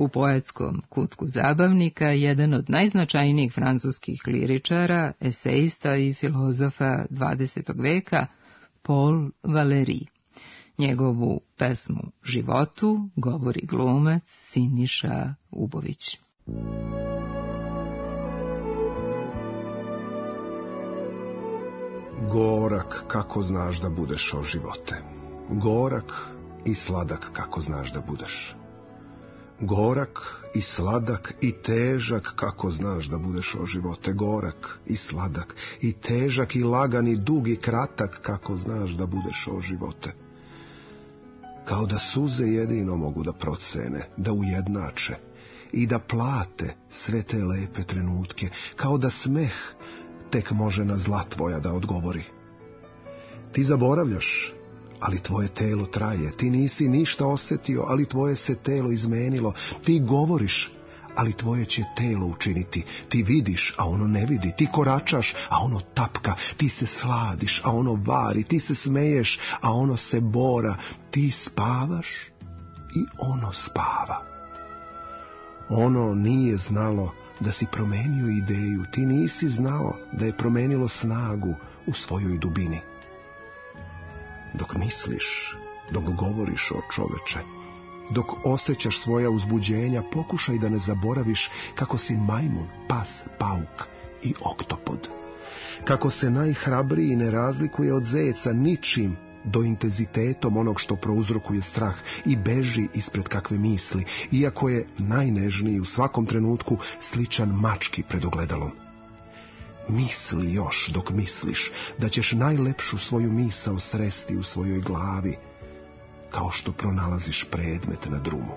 U poetskom kutku zabavnika jedan od najznačajnijih francuskih liričara, eseista i filozofa 20. veka, Paul Valéry. Njegovu pesmu Životu govori glumac Siniša Ubović. Gorak kako znaš da budeš, o živote. Gorak i sladak kako znaš da budeš. Gorak i sladak i težak kako znaš da budeš, o živote. Gorak i sladak i težak i lagan i dug i kratak kako znaš da budeš, o živote. Kao da suze jedino mogu da procene, da ujednače i da plate sve te lepe trenutke, kao da smeh tek može na zla tvoja da odgovori. Ti zaboravljaš, ali tvoje telo traje. Ti nisi ništa osjetio, ali tvoje se telo izmenilo. Ti govoriš, ali tvoje će telo učiniti. Ti vidiš, a ono ne vidi. Ti koračaš, a ono tapka. Ti se sladiš, a ono vari. Ti se smeješ, a ono se bora. Ti spavaš i ono spava. Ono nije znalo da si promenio ideju. Ti nisi znao da je promenilo snagu u svojoj dubini. Dok misliš, dok govoriš, o čoveče, dok osjećaš svoja uzbuđenja, pokušaj da ne zaboraviš kako si majmun, pas, pauk i oktopod. Kako se najhrabriji ne razlikuje od zeca ničim do intenzitetom onog što prouzrokuje strah i beži ispred kakve misli, iako je najnežniji u svakom trenutku sličan mački pred ogledalom. Misli još dok misliš da ćeš najlepšu svoju misao sresti u svojoj glavi, kao što pronalaziš predmet na drumu.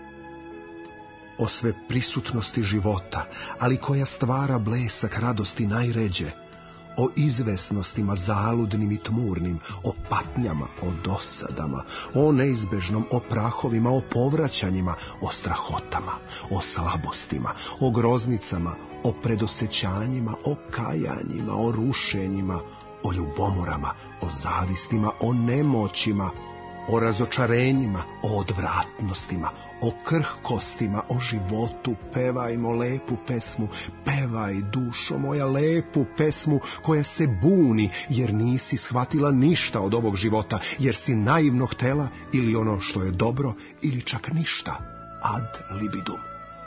O sve prisutnosti života, ali koja stvara blesak radosti najređe, o izvesnostima zaludnim i tmurnim, o patnjama, o dosadama, o neizbežnom, o prahovima, o povraćanjima, o strahotama, o slabostima, o groznicama, o predosjećanjima, o kajanjima, o rušenjima, o ljubomorama, o zavistima, o nemoćima, o razočarenjima, o odvratnostima, o krhkostima, o životu. Pevajmo lepu pesmu, pevaj, dušo moja, lepu pesmu koja se buni, jer nisi shvatila ništa od ovog života, jer si naivno htela ili ono što je dobro, ili čak ništa, ad libidum.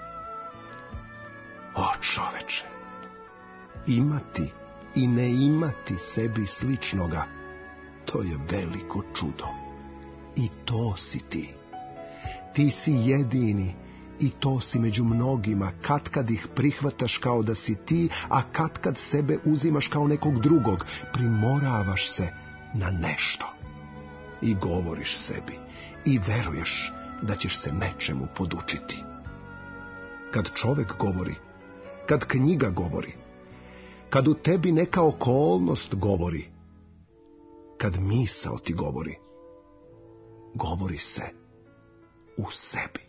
O čoveče, imati i ne imati sebi sličnoga, to je veliko čudo. I to si ti. Ti si jedini i to si među mnogima. Katkad ih prihvataš kao da si ti, a katkad sebe uzimaš kao nekog drugog. Primoravaš se na nešto. I govoriš sebi i veruješ da ćeš se nečemu podučiti. Kad čovek govori, kad knjiga govori, kad u tebi neka okolnost govori, kad misao ti govori, govori se u sebi.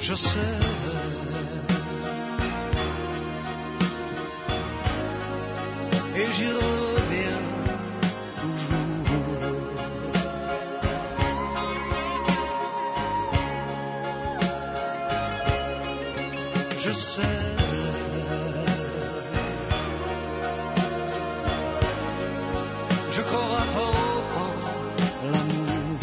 je sais. Et j'y reviens toujours. Je sais. Je crois pas en l'amour.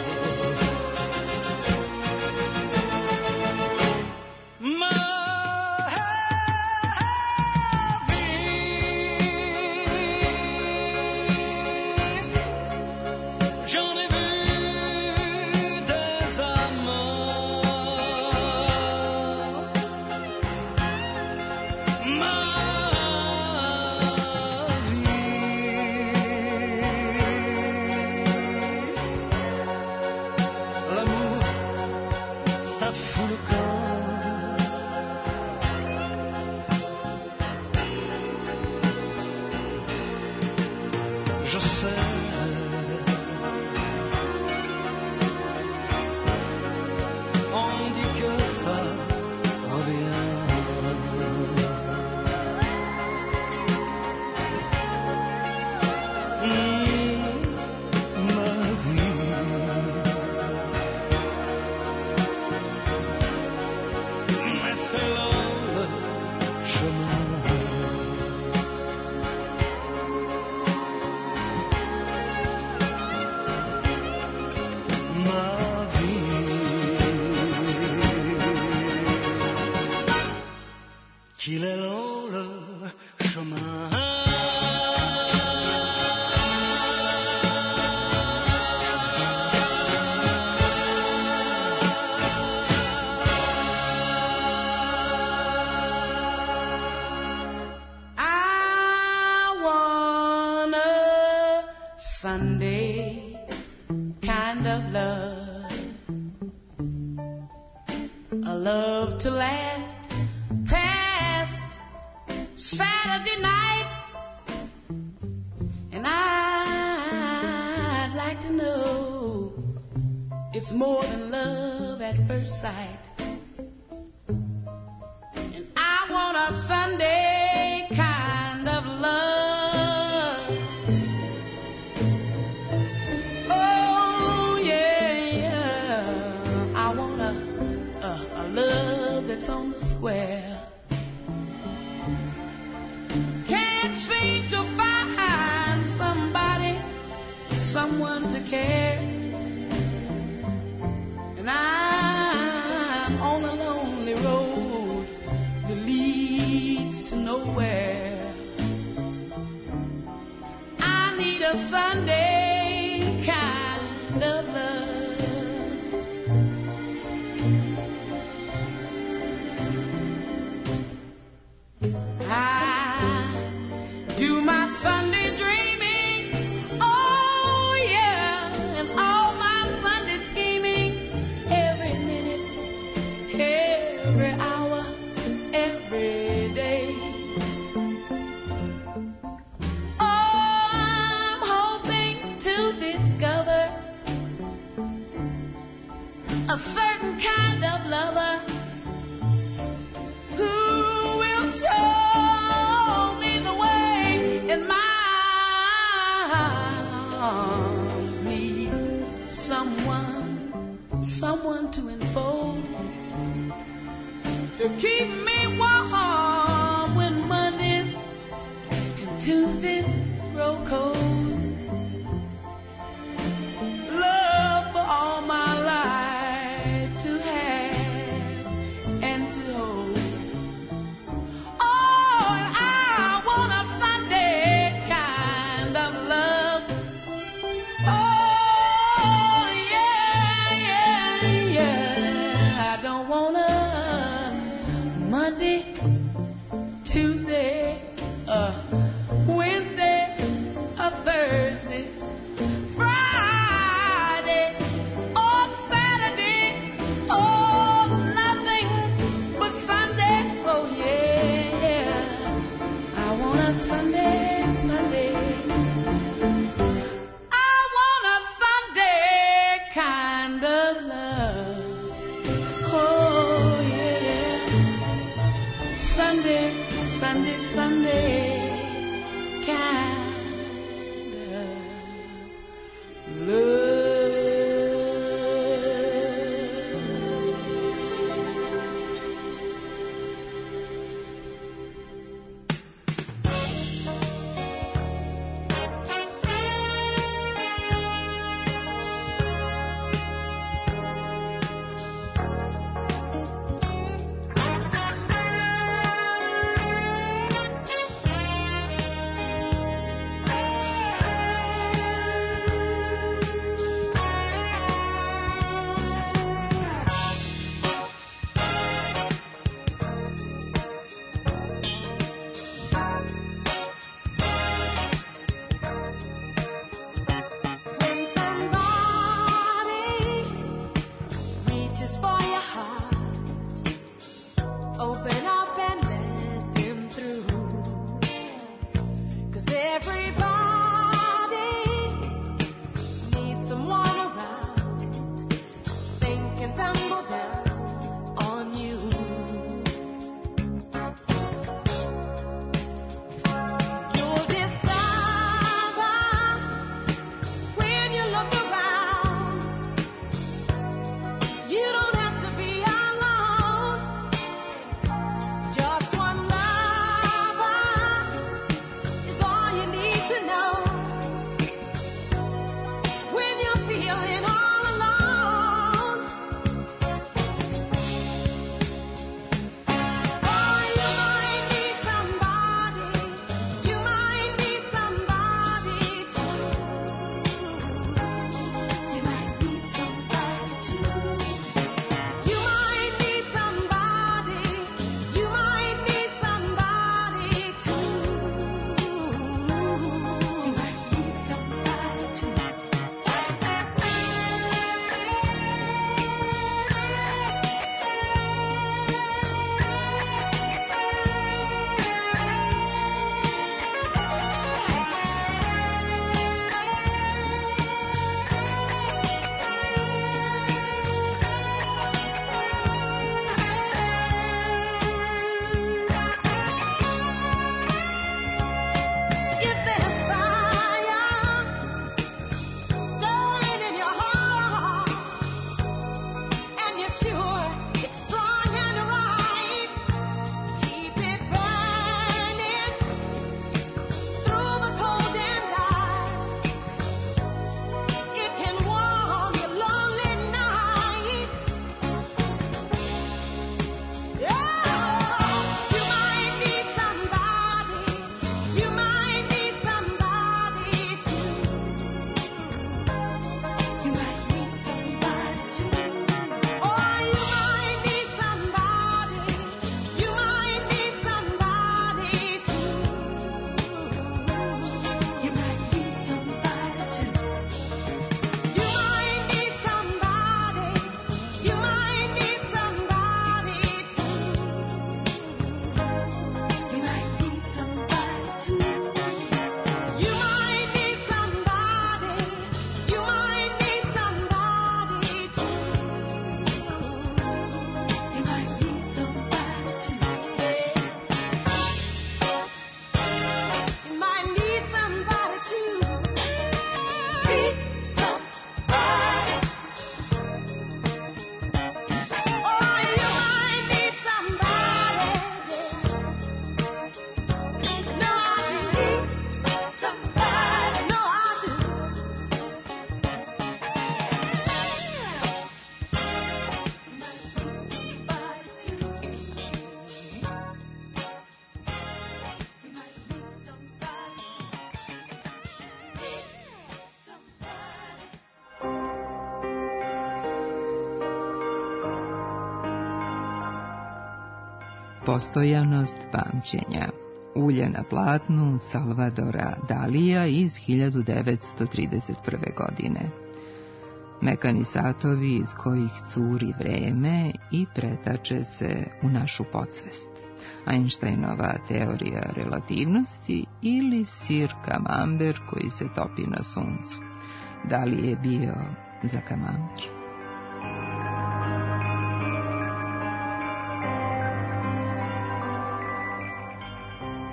J'en ai vu des amants. L'amour, ça fout le camp. Je sais. On dit que ça revient. Ma vie. Mais c'est long le chemin. Ma vie. Qu'il est long le chemin. I want a Sunday kind of love, a love to last past Saturday night, and I'd like to know it's more than love at first sight. And I want a Sunday kind of love. Oh yeah, yeah. I want a love that's on the square. Can't seem to find somebody, someone to care. And I'm on a lonely road that leads to nowhere. I need a Sunday kind of love. I do my Sunday dreaming, oh yeah, and all my Sunday scheming, every minute, every hour, every day. Oh, I'm hoping to discover a certain kind of lover who will show me the way, and my arms need someone to enfold, to keep me warm when Mondays and Tuesdays grow cold. Love for all my life to have and to hold. Oh, and I want a Sunday kind of love. Oh, yeah, yeah, yeah. I don't want a Monday Postojanost pamćenja. Ulje na platnu Salvadora Dalija iz 1931. godine. Mekani satovi iz kojih curi vreme i pretače se u našu podsvest. Einsteinova teorija relativnosti ili sir kamamber koji se topi na suncu. Da li je bio za kamamber?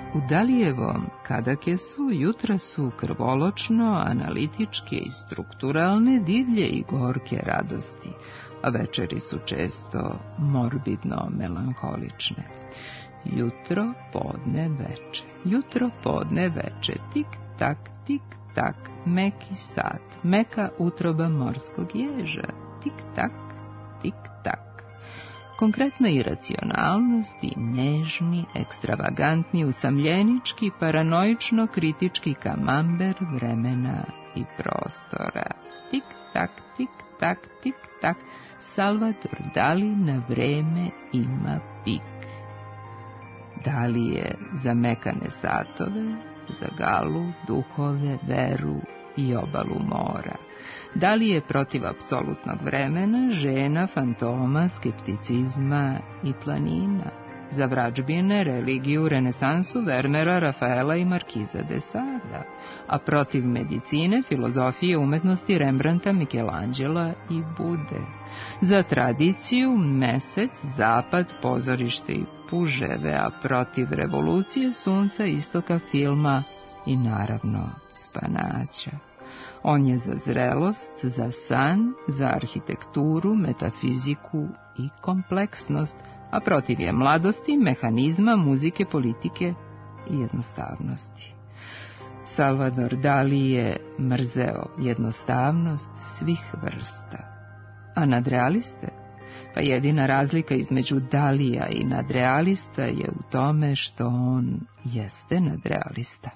U Dalijevom Kadakesu jutra su krvoločno, analitičke i strukturalne, divlje i gorke radosti, a večeri su često morbidno melanholične. Jutro, podne, veče. Jutro, podne, veče. Tik, tak, tik, tak. Meki sat. Meka utroba morskog ježa. Tik, tak, tik, tak. Konkretna iracionalnost i nežni, ekstravagantni, usamljenički, paranoično-kritički kamamber vremena i prostora. Tik, tak, tik, tak, tik, tak. Salvador Dali na vreme ima pik. Dali je za mekane satove, za galu, duhove, veru i obalu mora. Dali je protiv apsolutnog vremena, žena, fantoma, skepticizma i planina. Za vračbine, religiju, renesansu, Vermeera, Rafaela i Markiza de Sada, a protiv medicine, filozofije, umetnosti, Rembrandta, Michelangela i Bude. Za tradiciju, mesec, zapad, pozorište i puževe, a protiv revolucije, sunca, istoka, filma i naravno spanaća. On je za zrelost, za san, za arhitekturu, metafiziku i kompleksnost, a protiv je mladosti, mehanizma, muzike, politike i jednostavnosti. Salvador Dali je mrzeo jednostavnost svih vrsta. A nadrealiste? Pa jedina razlika između Dalija i nadrealista je u tome što on jeste nadrealista.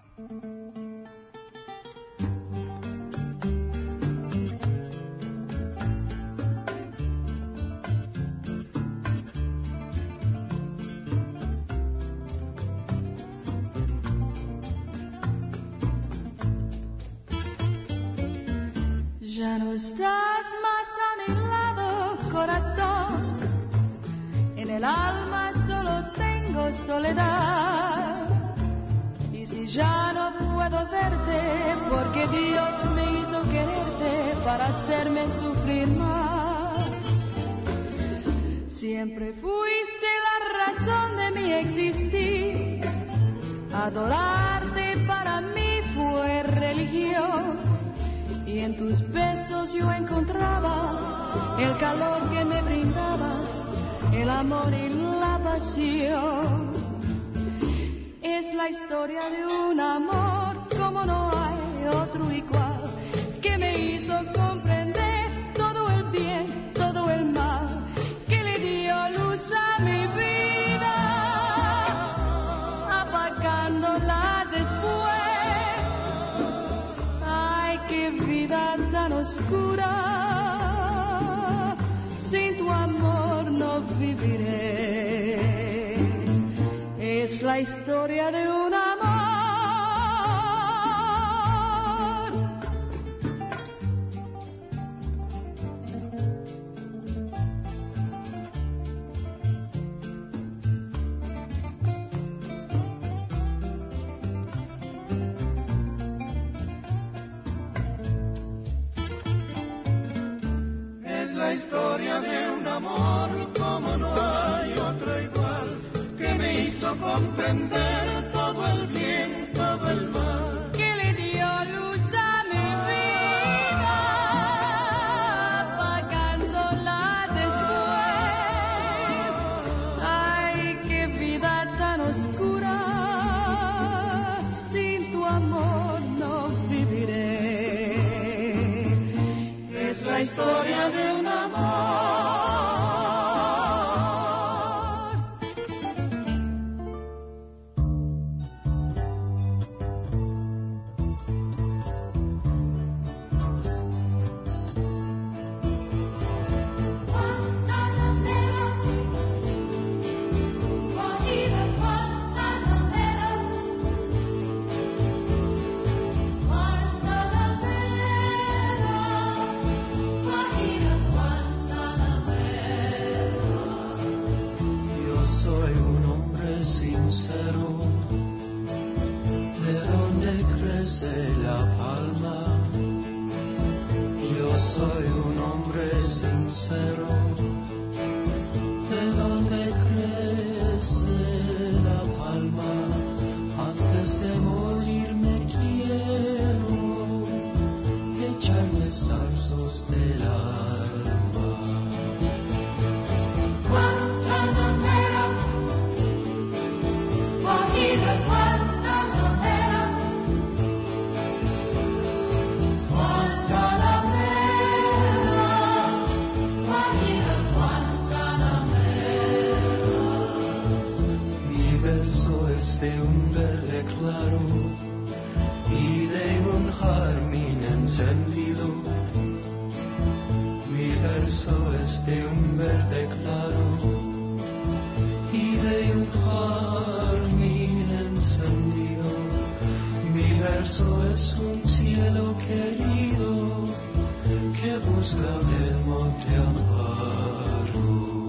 Ya no estás más a mi lado, corazón. En el alma solo tengo soledad. Y si ya no puedo verte, porque Dios me hizo quererte para hacerme sufrir más. Siempre fuiste la razón de mi existir. Adorarte para mí fue religión. Y en tus besos yo encontraba el calor que me brindaba, el amor y la pasión. Es la historia de un amor como no hay otro igual, que me hizo comprender todo el bien, todo el mal, que le dio luz a mi vida, apagándola después. Qué vida tan oscura, sin tu amor no viviré. Es la historia de un amor. La historia de un amor como no hay otro igual, que me hizo comprender todo el bien, todo el mal, que le dio luz a mi vida, apagándola después. Ay, qué vida tan oscura, sin tu amor no viviré. Es la historia de un amor. Soy un hombre sincero, de donde crece la palma, lapsos del alma. Guantanamera, Guajira, Guantanamera, Guantanamera, Guajira, Guantanamera. Mi verso es de un verde claro y de un jazmín encendido. Mi verso es de un verde claro y de un jazmín encendido. Mi verso es un cielo querido que busca el monte amparo.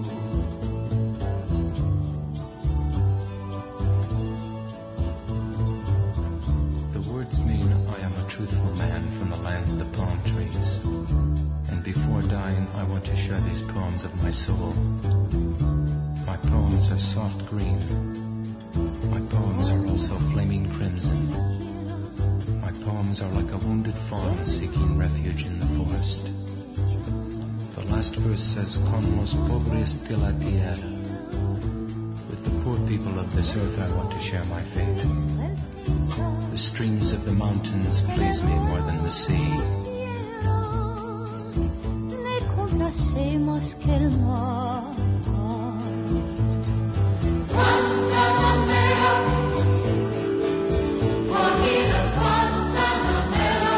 The words mean I am a truthful man from the land of the palm trees. And before dying, I want to share these poems of my soul. My poems are soft green. My poems are also flaming crimson. My poems are like a wounded fawn seeking refuge in the forest. The last verse says, Con los pobres de la tierra. With the poor people of this earth, I want to share my fate. The streams of the mountains please me more than the sea. Le complacemos que el mar. Guantanamera, Guajira, Guantanamera,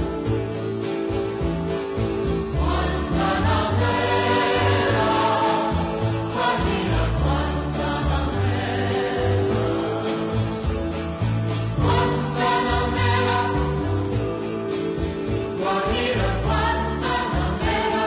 Guantanamera, Guajira, Guantanamera, Guantanamera, Guajira, Guantanamera,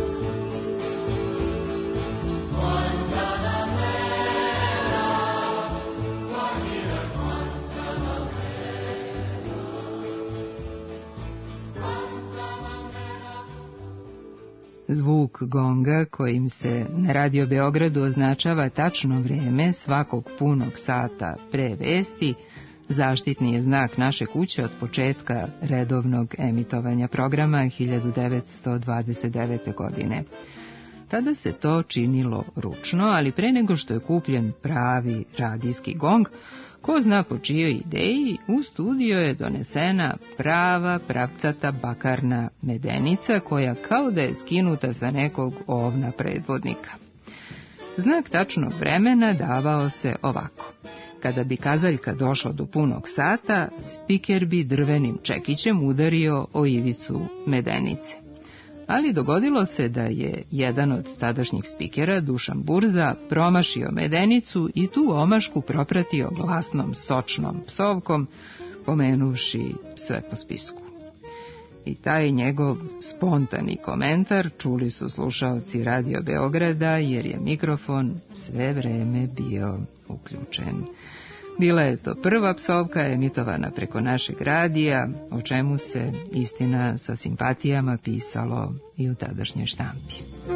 Zvuk gonga kojim se na Radio Beogradu označava tačno vreme svakog punog sata pre vesti zaštitni je znak naše kuće od početka redovnog emitovanja programa 1929. godine. Tada se to činilo ručno, ali pre nego što je kupljen pravi radijski gong, ko zna po čijoj ideji, u studio je donesena prava pravcata bakarna medenica koja kao da je skinuta sa nekog ovna predvodnika. Znak tačnog vremena davao se ovako. Kada bi kazaljka došla do punog sata, spiker bi drvenim čekićem udario o ivicu medenice. Ali dogodilo se da je jedan od tadašnjih spikera, Dušan Burza, promašio medenicu i tu omašku propratio glasnom sočnom psovkom, pomenuvši sve po spisku. I taj njegov spontani komentar čuli su slušaoci Radio Beograda jer je mikrofon sve vreme bio uključen. Bila je to prva psovka emitovana preko našeg radija, o čemu se, istina, sa simpatijama pisalo i u tadašnjoj štampi.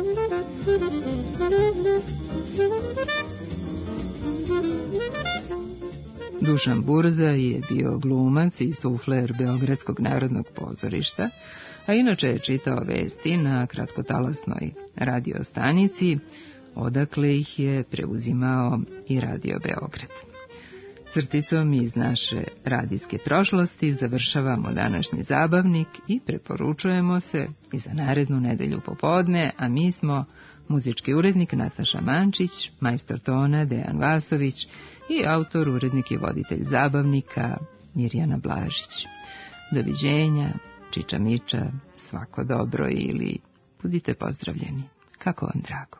Dušan Burza je bio glumac i sufler Beogradskog narodnog pozorišta, a inače je čitao vesti na kratkotalasnoj radiostanici, odakle ih je preuzimao i Radio Beograd. Crticom iz naše radijske prošlosti završavamo današnji zabavnik i preporučujemo se i za narednu nedelju popodne, a mi smo muzički urednik Nataša Mančić, majstor tona Dejan Vasović i autor, urednik i voditelj zabavnika Mirjana Blažić. Doviđenja, čiča miča, svako dobro ili budite pozdravljeni. Kako vam drago.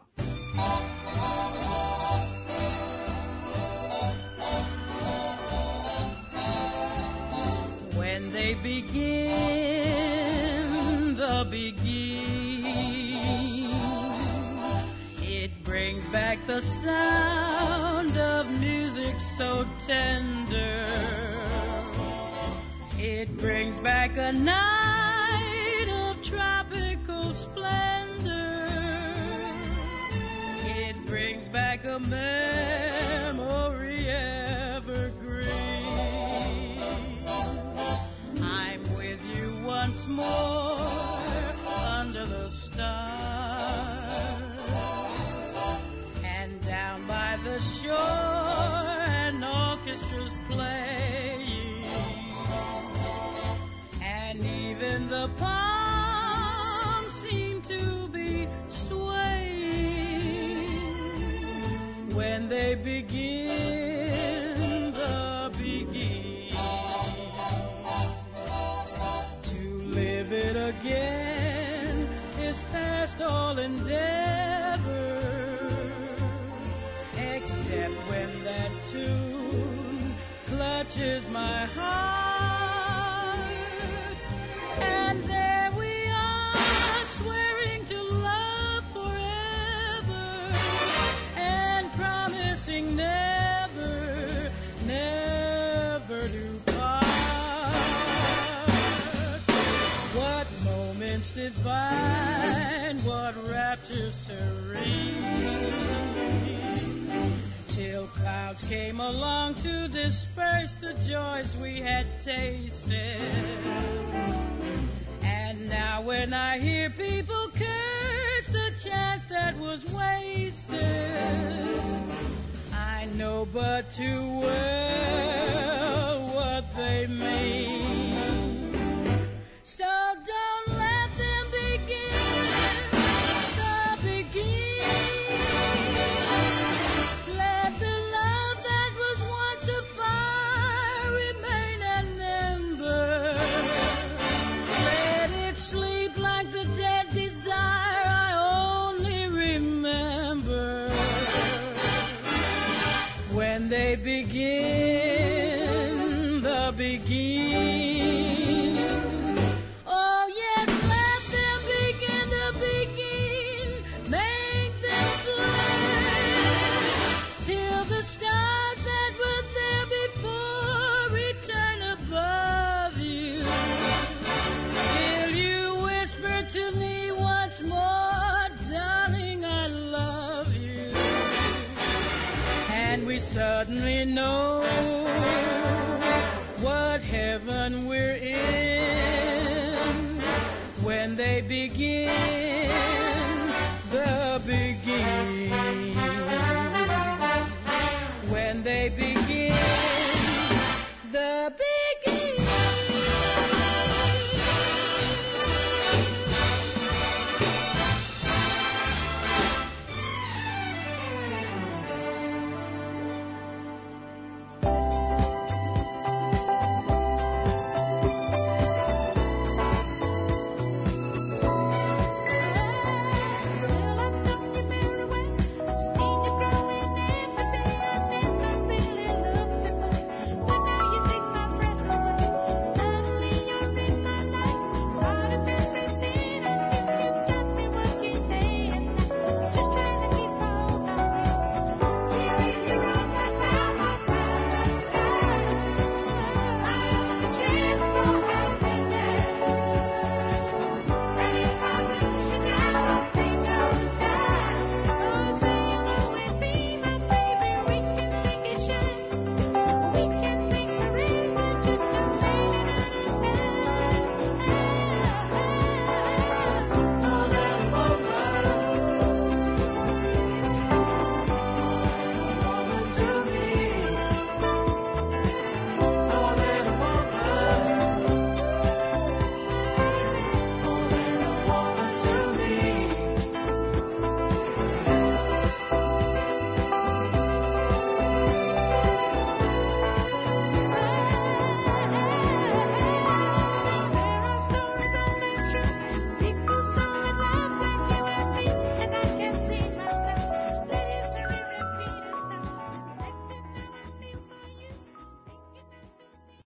When they begin the beguine, it brings back the sound of music so tender. It brings back a night of tropical splendor. It brings back a memory evergreen. I'm with you once more they begin the beginning to live it again is past all endeavor, except when that tune clutches my heart, and there we are swearing to love forever and promising never, never to part. What moments divine, what rapture serene, till clouds came along to disperse the joys we had tasted. And now when I hear people curse the chance that was wasted, I know but too well what they mean. So don't let them begin the beginning. Let the love that was once a fire remain an ember. Let it sleep like the dead desire I only remember. When they begin the beginning, oh yes, let them begin the begin, make them flame till the stars that were there before return above you, till you whisper to me once more, darling, I love you, and we suddenly know what heaven we're in when they begin the beginning.